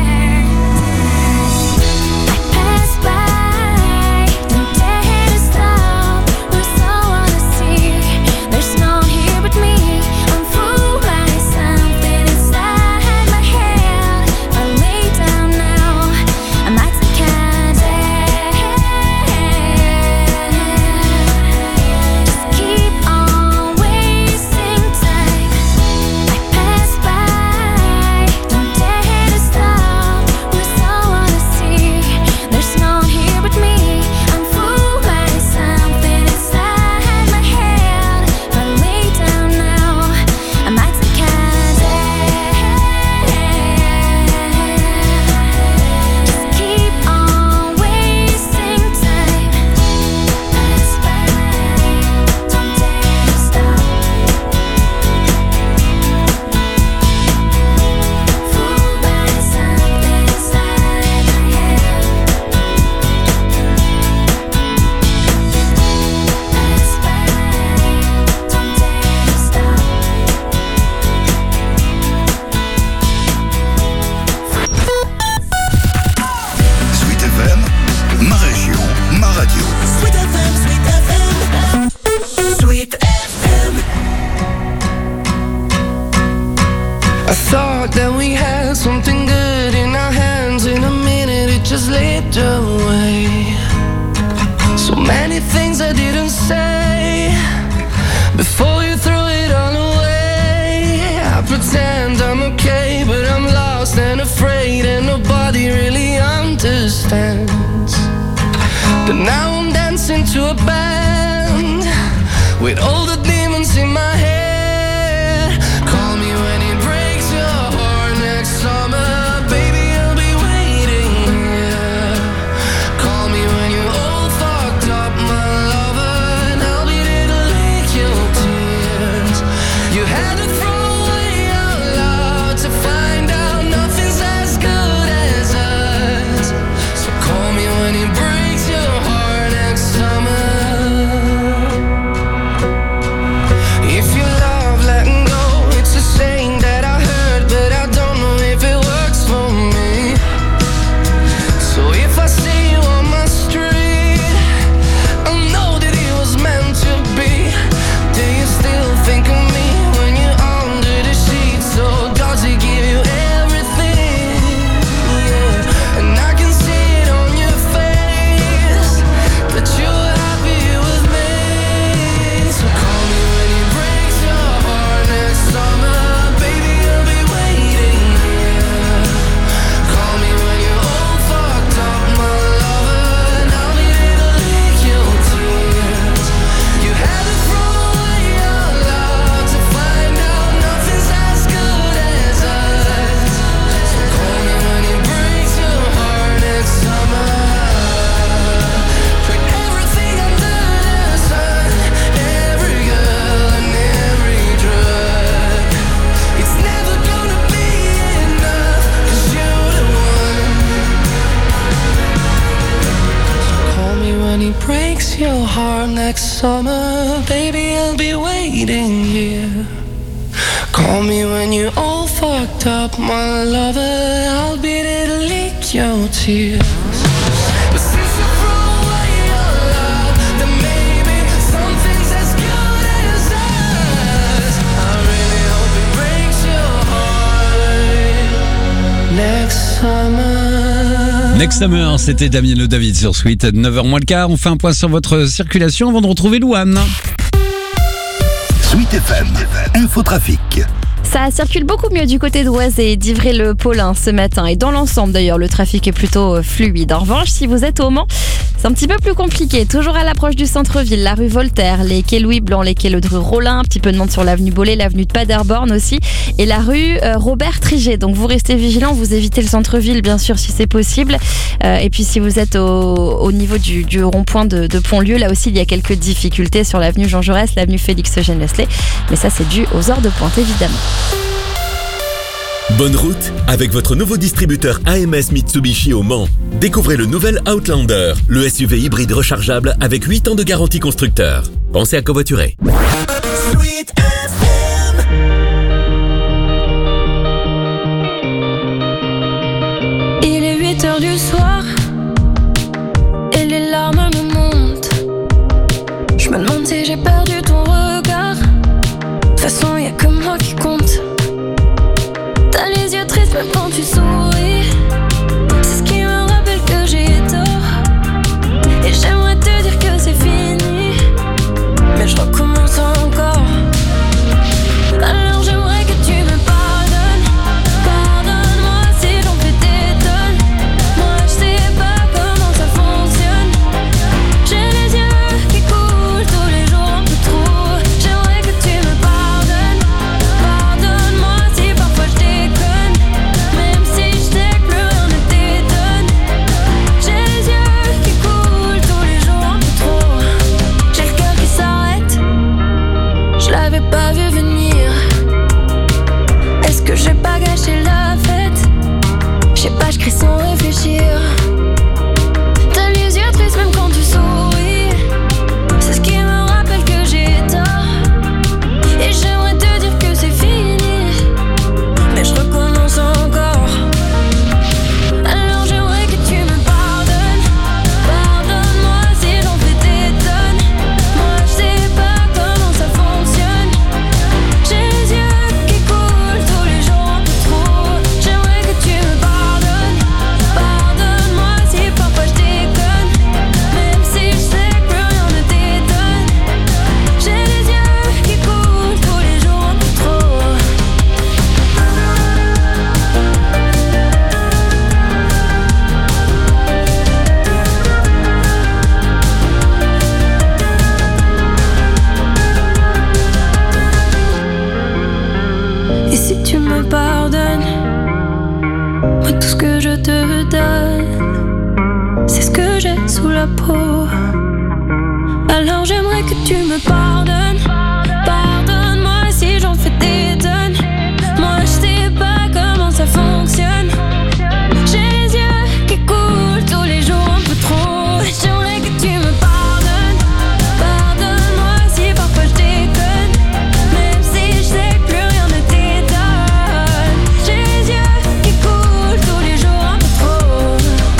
Speaker 15: I pass by, don't dare to stop, we're so on the sea. There's no one here but me, I'm fooled by something inside my head. I lay down now, I might take a day. Just keep on wasting
Speaker 16: Now I'm dancing to a band with all the demons in my head. Call me when it breaks your heart next summer, baby, I'll be waiting here. Call me when you're all fucked up, my lover, and I'll be there to lick your tears. You had to throw away our love to find out nothing's as good as us. So call me when it breaks your heart next summer. If you love letting go, it's a saying that I heard, but I don't know if it works for me. So if I see you on my street, I know that it was meant to be. Do you still think of me when you're under the sheets? So does it give you everything? Yeah, and I can see it on your face that you're happy with me. So call me when it breaks your heart next summer, baby, I'll be waiting here. Call me when you're all fucked up, my lover, and I'll be there to lick your tears. You had to throw away your love to find out nothing's as good as us. So call me when it breaks your heart next summer. Put everything under the sun, every girl and every drug. It's never gonna be enough, 'cause you're the one. Call me when it breaks your heart next summer, baby, I'll be waiting here. Call me when you're all fucked up, my lover, I'll be there to lick your tears. But since you throw away your love, then maybe something's as good as us. I really hope it breaks your heart next summer.
Speaker 1: Next Summer, c'était Damien Le David sur Sweet, neuf heures moins le quart. On fait un point sur votre circulation avant de retrouver Louane.
Speaker 3: Sweet F M, Infotrafic.
Speaker 2: Ça circule beaucoup mieux du côté d'Oise et d'Ivry-le-Paulin ce matin. Et dans l'ensemble d'ailleurs, le trafic est plutôt fluide. En revanche, si vous êtes au Mans, c'est un petit peu plus compliqué. Toujours à l'approche du centre-ville, la rue Voltaire, les quais Louis Blanc, les quais Ledru-Rollin, un petit peu de monde sur l'avenue Bollé, l'avenue de Paderborn aussi, et la rue euh, Robert Triget. Donc vous restez vigilants, vous évitez le centre-ville bien sûr si c'est possible. Euh, et puis si vous êtes au, au niveau du, du rond-point de, de Pontlieu, là aussi il y a quelques difficultés sur l'avenue Jean Jaurès, l'avenue Félix-Eugène Leslie. Mais ça c'est dû aux heures de pointe évidemment.
Speaker 17: Bonne route avec votre nouveau distributeur A M S Mitsubishi au Mans. Découvrez le nouvel Outlander, le S U V hybride rechargeable avec huit ans de garantie constructeur. Pensez à covoiturer.
Speaker 4: Sweet F M.
Speaker 15: Il est huit heures du soir et les larmes me montent. Je me demande si j'ai perdu ton regard. De toute façon, y a que moi qui compte. T'as les yeux tristes même quand tu souris. C'est ce qui me rappelle que j'ai tort. Et j'aimerais te dire que c'est fini, mais je recommence encore. Alors j'aimerais que tu me pardonnes. Pardonne-moi si j'en fais des tonnes. Moi je sais pas comment ça fonctionne. J'ai les yeux qui coulent tous les jours un peu trop. J'aimerais que tu me pardonnes. Pardonne-moi si parfois je déconne. Même si je me pardonnes. Moi, tout ce que je te donne, c'est ce que j'ai sous la peau. Alors j'aimerais que tu me pardonnes. Pardonne-moi si j'en fais des tonnes. Moi je sais pas comment ça fonctionne. J'ai les yeux qui coulent tous les jours un peu trop. J'aimerais que tu me pardonnes. Pardonne-moi si parfois je déconne. Même si je sais que plus rien ne t'étonne. J'ai les yeux qui coulent tous les jours un peu trop.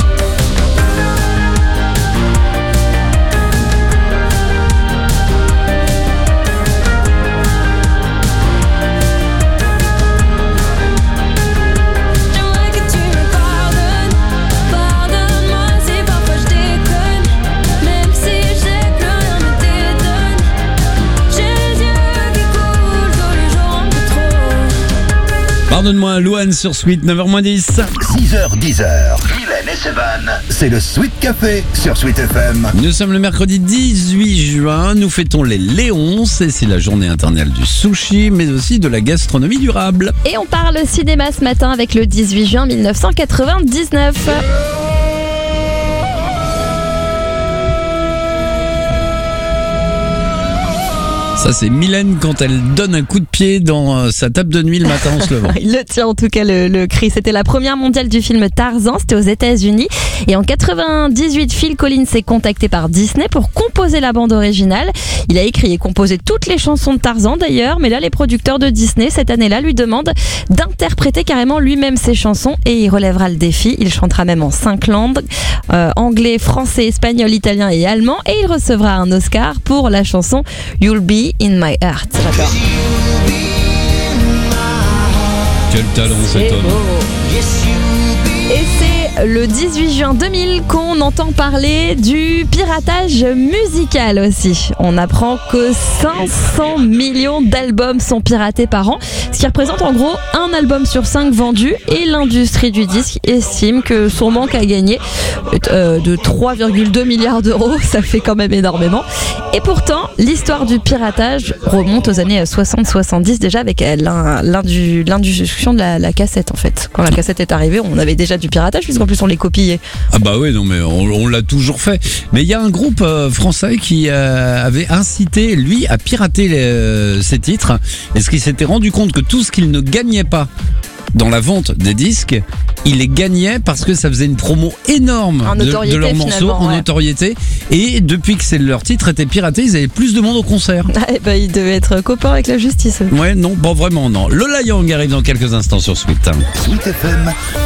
Speaker 15: J'aimerais que tu me pardonnes. Pardonne-moi si parfois je déconne. Même si je sais que plus rien ne t'étonne. J'ai les yeux qui coulent tous les jours un peu trop.
Speaker 1: Pardonne-moi, Louane sur Sweet, neuf heures moins dix.
Speaker 3: six heures dix. Mylène et Sevan, c'est le Sweet Café sur Sweet F M.
Speaker 1: Nous sommes le mercredi dix-huit juin, nous fêtons les Léonces et c'est la journée internationale du sushi, mais aussi de la gastronomie durable.
Speaker 2: Et on parle cinéma ce matin avec le dix-huit juin mille neuf cent quatre-vingt-dix-neuf.
Speaker 1: Ça, c'est Mylène quand elle donne un coup de pied dans euh, sa table de nuit le matin en se levant.
Speaker 2: Il le tient en tout cas le, le cri. C'était la première mondiale du film Tarzan, c'était aux États-Unis. Et en quatre-vingt-dix-huit, Phil Collins s'est contacté par Disney pour composer la bande originale. Il a écrit et composé toutes les chansons de Tarzan d'ailleurs, mais là les producteurs de Disney cette année-là lui demandent d'interpréter carrément lui-même ses chansons et il relèvera le défi. Il chantera même en cinq langues, euh, anglais, français, espagnol, italien et allemand, et il recevra un Oscar pour la chanson You'll Be in My Heart. J'adore.
Speaker 1: Quel talent cet homme.
Speaker 2: Et c'est le dix-huit juin deux mille qu'on entend parler du piratage musical aussi. On apprend que cinq cents millions d'albums sont piratés par an, ce qui représente en gros un album sur cinq vendu, et l'industrie du disque estime que son manque à gagner euh, de trois virgule deux milliards d'euros, ça fait quand même énormément. Et pourtant, l'histoire du piratage remonte aux années soixante soixante-dix déjà, avec l'in- l'indu- l'introduction de la, la cassette en fait. Quand la cassette est arrivée, on avait déjà du piratage puisqu'en plus on les copiait.
Speaker 1: Ah bah oui, non mais on, on l'a toujours fait. Mais il y a un groupe euh, français qui euh, avait incité lui à pirater les, euh, ses titres, et ce qui s'était rendu compte que tout ce qu'il ne gagnait pas dans la vente des disques, il les gagnait parce que ça faisait une promo énorme de, de leurs morceaux en
Speaker 2: ouais.
Speaker 1: notoriété, et depuis que c'est leur titre était piraté, ils avaient plus de monde au concert.
Speaker 2: Ah, et bah, ils devaient être copains avec la justice.
Speaker 1: Ouais, non, bon vraiment non. Lola Young arrive dans quelques instants sur Sweet.
Speaker 3: Sweet F M,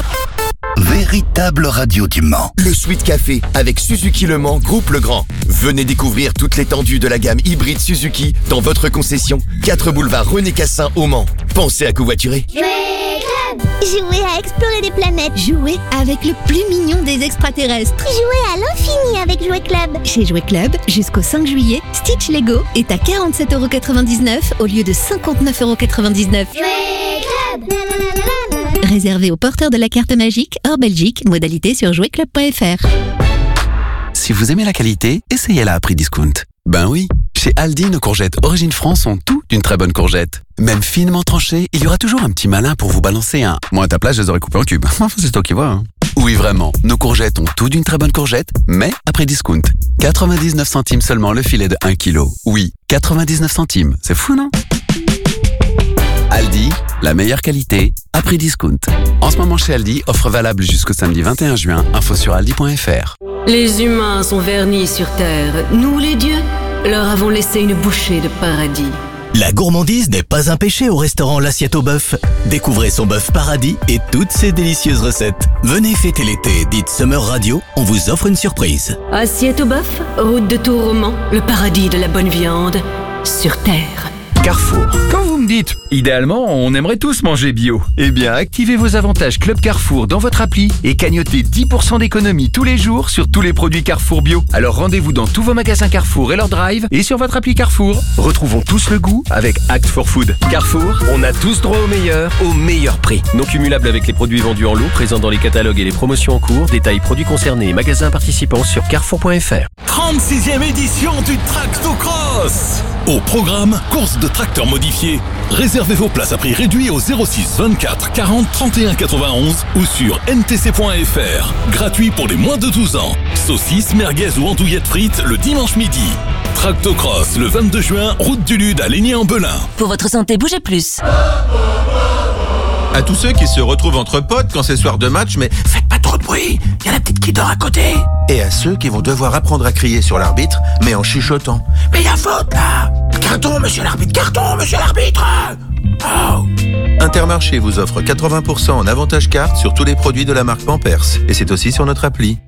Speaker 3: véritable radio du Mans.
Speaker 14: Le Sweet Café avec Suzuki Le Mans Groupe Legrand. Venez découvrir toute l'étendue de la gamme hybride Suzuki dans votre concession quatre boulevard René Cassin au Mans. Pensez à covoiturer.
Speaker 19: Jouer Club. Jouer à explorer des planètes. Jouer avec le plus mignon des extraterrestres. Jouer à l'infini avec Jouer Club. Chez Jouer Club, jusqu'au cinq juillet, Stitch Lego est à quarante-sept euros quatre-vingt-dix-neuf au lieu de cinquante-neuf euros quatre-vingt-dix-neuf. Jouer Club. Réservé aux porteurs de la carte magique hors Belgique, modalité sur jouer club point f r.
Speaker 7: Si vous aimez la qualité, essayez-la à prix discount. Ben oui, chez Aldi, nos courgettes Origine France ont tout d'une très bonne courgette. Même finement tranchées, il y aura toujours un petit malin pour vous balancer un « moi à ta place, je les aurais coupées en cubes ». Enfin, c'est toi qui vois. Hein. Oui, vraiment, nos courgettes ont tout d'une très bonne courgette, mais à prix discount. quatre-vingt-dix-neuf centimes seulement le filet de un kilo. Oui, quatre-vingt-dix-neuf centimes, c'est fou, non ? Aldi, la meilleure qualité, à prix discount. En ce moment chez Aldi, offre valable jusqu'au samedi vingt et un juin, info sur aldi point f r.
Speaker 20: Les humains sont vernis sur Terre. Nous, les dieux, leur avons laissé une bouchée de paradis.
Speaker 22: La gourmandise n'est pas un péché au restaurant L'Assiette au Bœuf. Découvrez son bœuf paradis et toutes ses délicieuses recettes. Venez fêter l'été, dites Summer Radio, on vous offre une surprise.
Speaker 20: Assiette au bœuf, route de Tours au Mans, le paradis de la bonne viande sur Terre.
Speaker 23: Carrefour. Quand vous me dites, idéalement, on aimerait tous manger bio. Eh bien, activez vos avantages Club Carrefour dans votre appli et cagnotez dix pour cent d'économie tous les jours sur tous les produits Carrefour bio. Alors rendez-vous dans tous vos magasins Carrefour et leur drive et sur votre appli Carrefour. Retrouvons tous le goût avec Act for Food. Carrefour, on a tous droit au meilleur, au meilleur prix. Non cumulable avec les produits vendus en lot, présents dans les catalogues et les promotions en cours. Détails produits concernés et magasins participants sur carrefour point f r.
Speaker 5: trente-sixième édition du Tractocross. Au programme, course de tracteurs modifiés. Réservez vos places à prix réduit au zéro six vingt-quatre quarante trente et un quatre-vingt-onze ou sur n t c point f r. Gratuit pour les moins de douze ans. Saucisses, merguez ou andouillettes frites le dimanche midi. Tractocross le vingt-deux juin, route du Lude à Lénier-en-Belin.
Speaker 26: Pour votre santé, bougez plus.
Speaker 6: À tous ceux qui se retrouvent entre potes quand c'est soir de match, mais faites pas trop de bruit, il y a la petite qui dort à côté.
Speaker 8: Et à ceux qui vont devoir apprendre à crier sur l'arbitre, mais en chuchotant.
Speaker 6: Mais y a faute là. Carton, monsieur l'arbitre, carton, monsieur l'arbitre. Oh.
Speaker 8: Intermarché vous offre quatre-vingts pour cent en avantage carte sur tous les produits de la marque Pampers. Et c'est aussi sur notre appli.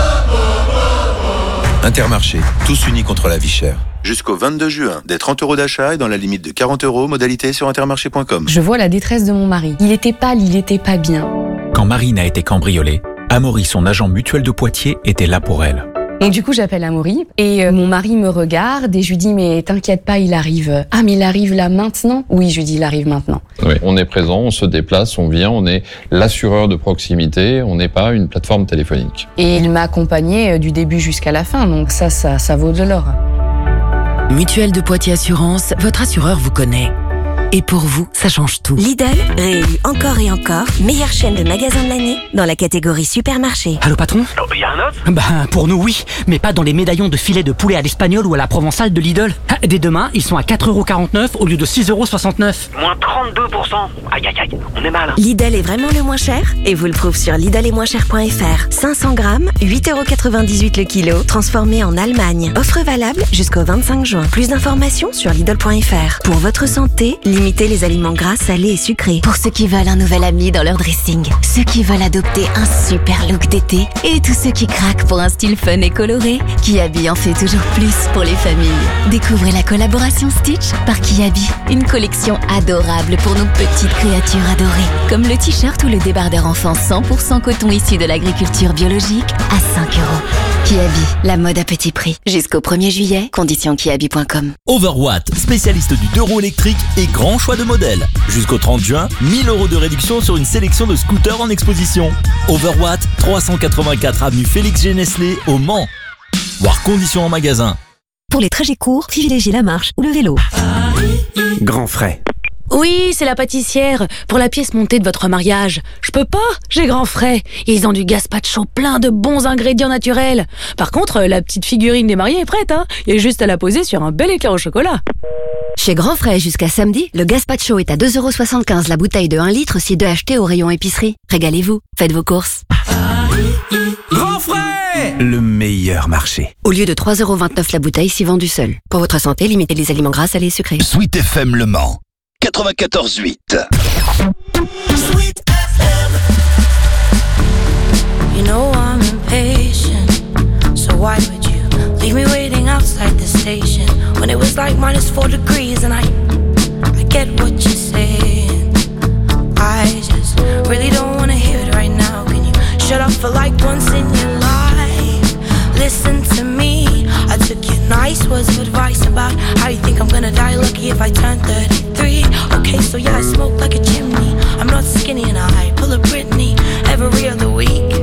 Speaker 8: Intermarché, tous unis contre la vie chère. Jusqu'au vingt-deux juin, des trente euros d'achat et dans la limite de quarante euros, modalité sur intermarché point com.
Speaker 18: Je vois la détresse de mon mari. Il était pâle, il était pas bien.
Speaker 24: Quand Marine a été cambriolée, Amaury, son agent mutuel de Poitiers, était là pour elle.
Speaker 18: Donc du coup, j'appelle Amaury et euh, mon mari me regarde et je lui dis mais t'inquiète pas, il arrive. Ah mais il arrive là maintenant ? Oui, je lui dis il arrive maintenant.
Speaker 25: Oui, on est présent, on se déplace, on vient, on est l'assureur de proximité, on n'est pas une plateforme téléphonique.
Speaker 18: Et il m'a accompagné euh, du début jusqu'à la fin, donc ça, ça, ça vaut de l'or.
Speaker 27: Mutuelle de Poitiers Assurance, votre assureur vous connaît. Et pour vous, ça change tout.
Speaker 26: Lidl, réélu encore et encore, meilleure chaîne de magasins de l'année dans la catégorie supermarché.
Speaker 28: Allô patron ?
Speaker 29: Oh, y a un autre ?
Speaker 28: Ben pour nous oui, mais pas dans les médaillons de filet de poulet à l'espagnol ou à la provençale de Lidl. Ah, dès demain, ils sont à quatre euros quarante-neuf au lieu de six euros soixante-neuf.
Speaker 29: Moins trente-deux pour cent. Aïe aïe aïe, on est mal.
Speaker 26: Lidl est vraiment le moins cher et vous le prouve sur lidl et moins cher point f r. cinq cents grammes, huit euros quatre-vingt-dix-huit le kilo, transformé en Allemagne. Offre valable jusqu'au vingt-cinq juin. Plus d'informations sur lidl point f r. Pour votre santé, limitez les aliments gras, salés et sucrés. Pour ceux qui veulent un nouvel ami dans leur dressing, ceux qui veulent adopter un super look d'été et tous ceux qui craquent pour un style fun et coloré, Kiabi en fait toujours plus pour les familles. Découvrez la collaboration Stitch par Kiabi, une collection adorable pour nos petites créatures adorées, comme le t-shirt ou le débardeur enfant cent pour cent coton issu de l'agriculture biologique à cinq euros. Kiabi, la mode à petit prix. Jusqu'au premier juillet, conditions kiabi point com.
Speaker 30: Overwatt, spécialiste du deux roues électrique et grand choix de modèles. Jusqu'au trente juin, mille euros de réduction sur une sélection de scooters en exposition. Overwatt, trois cent quatre-vingt-quatre avenue Félix Géneslé au Mans. Voir conditions en magasin.
Speaker 21: Pour les trajets courts, privilégiez la marche ou le vélo.
Speaker 31: Grand frais.
Speaker 32: Oui, c'est la pâtissière. Pour la pièce montée de votre mariage. Je peux pas, j'ai grand frais. Ils ont du gazpacho plein de bons ingrédients naturels. Par contre, la petite figurine des mariés est prête, hein. Il y a juste à la poser sur un bel éclair au chocolat.
Speaker 21: Chez Grand Frais, jusqu'à samedi, le gazpacho est à deux euros soixante-quinze la bouteille de un litre si deux achetés au rayon épicerie. Régalez-vous, faites vos courses.
Speaker 31: Grand Frais, le meilleur marché.
Speaker 21: Au lieu de trois euros vingt-neuf la bouteille si vendue seule. Pour votre santé, limitez les aliments gras, salés et sucrés.
Speaker 3: Sweet F M Le Mans, quatre-vingt-quatorze huit.
Speaker 4: Sweet F M.
Speaker 33: You know I'm impatient, so why would you leave me waiting outside the station when it was like minus four degrees and I, I get what you're saying. I just really don't wanna hear it right now. Can you shut up for like once in your life? Listen to me. I took your nice words of advice about how you think I'm gonna die lucky if I turn thirty-three. Okay, so yeah, I smoke like a chimney. I'm not skinny and I pull a Britney every other week.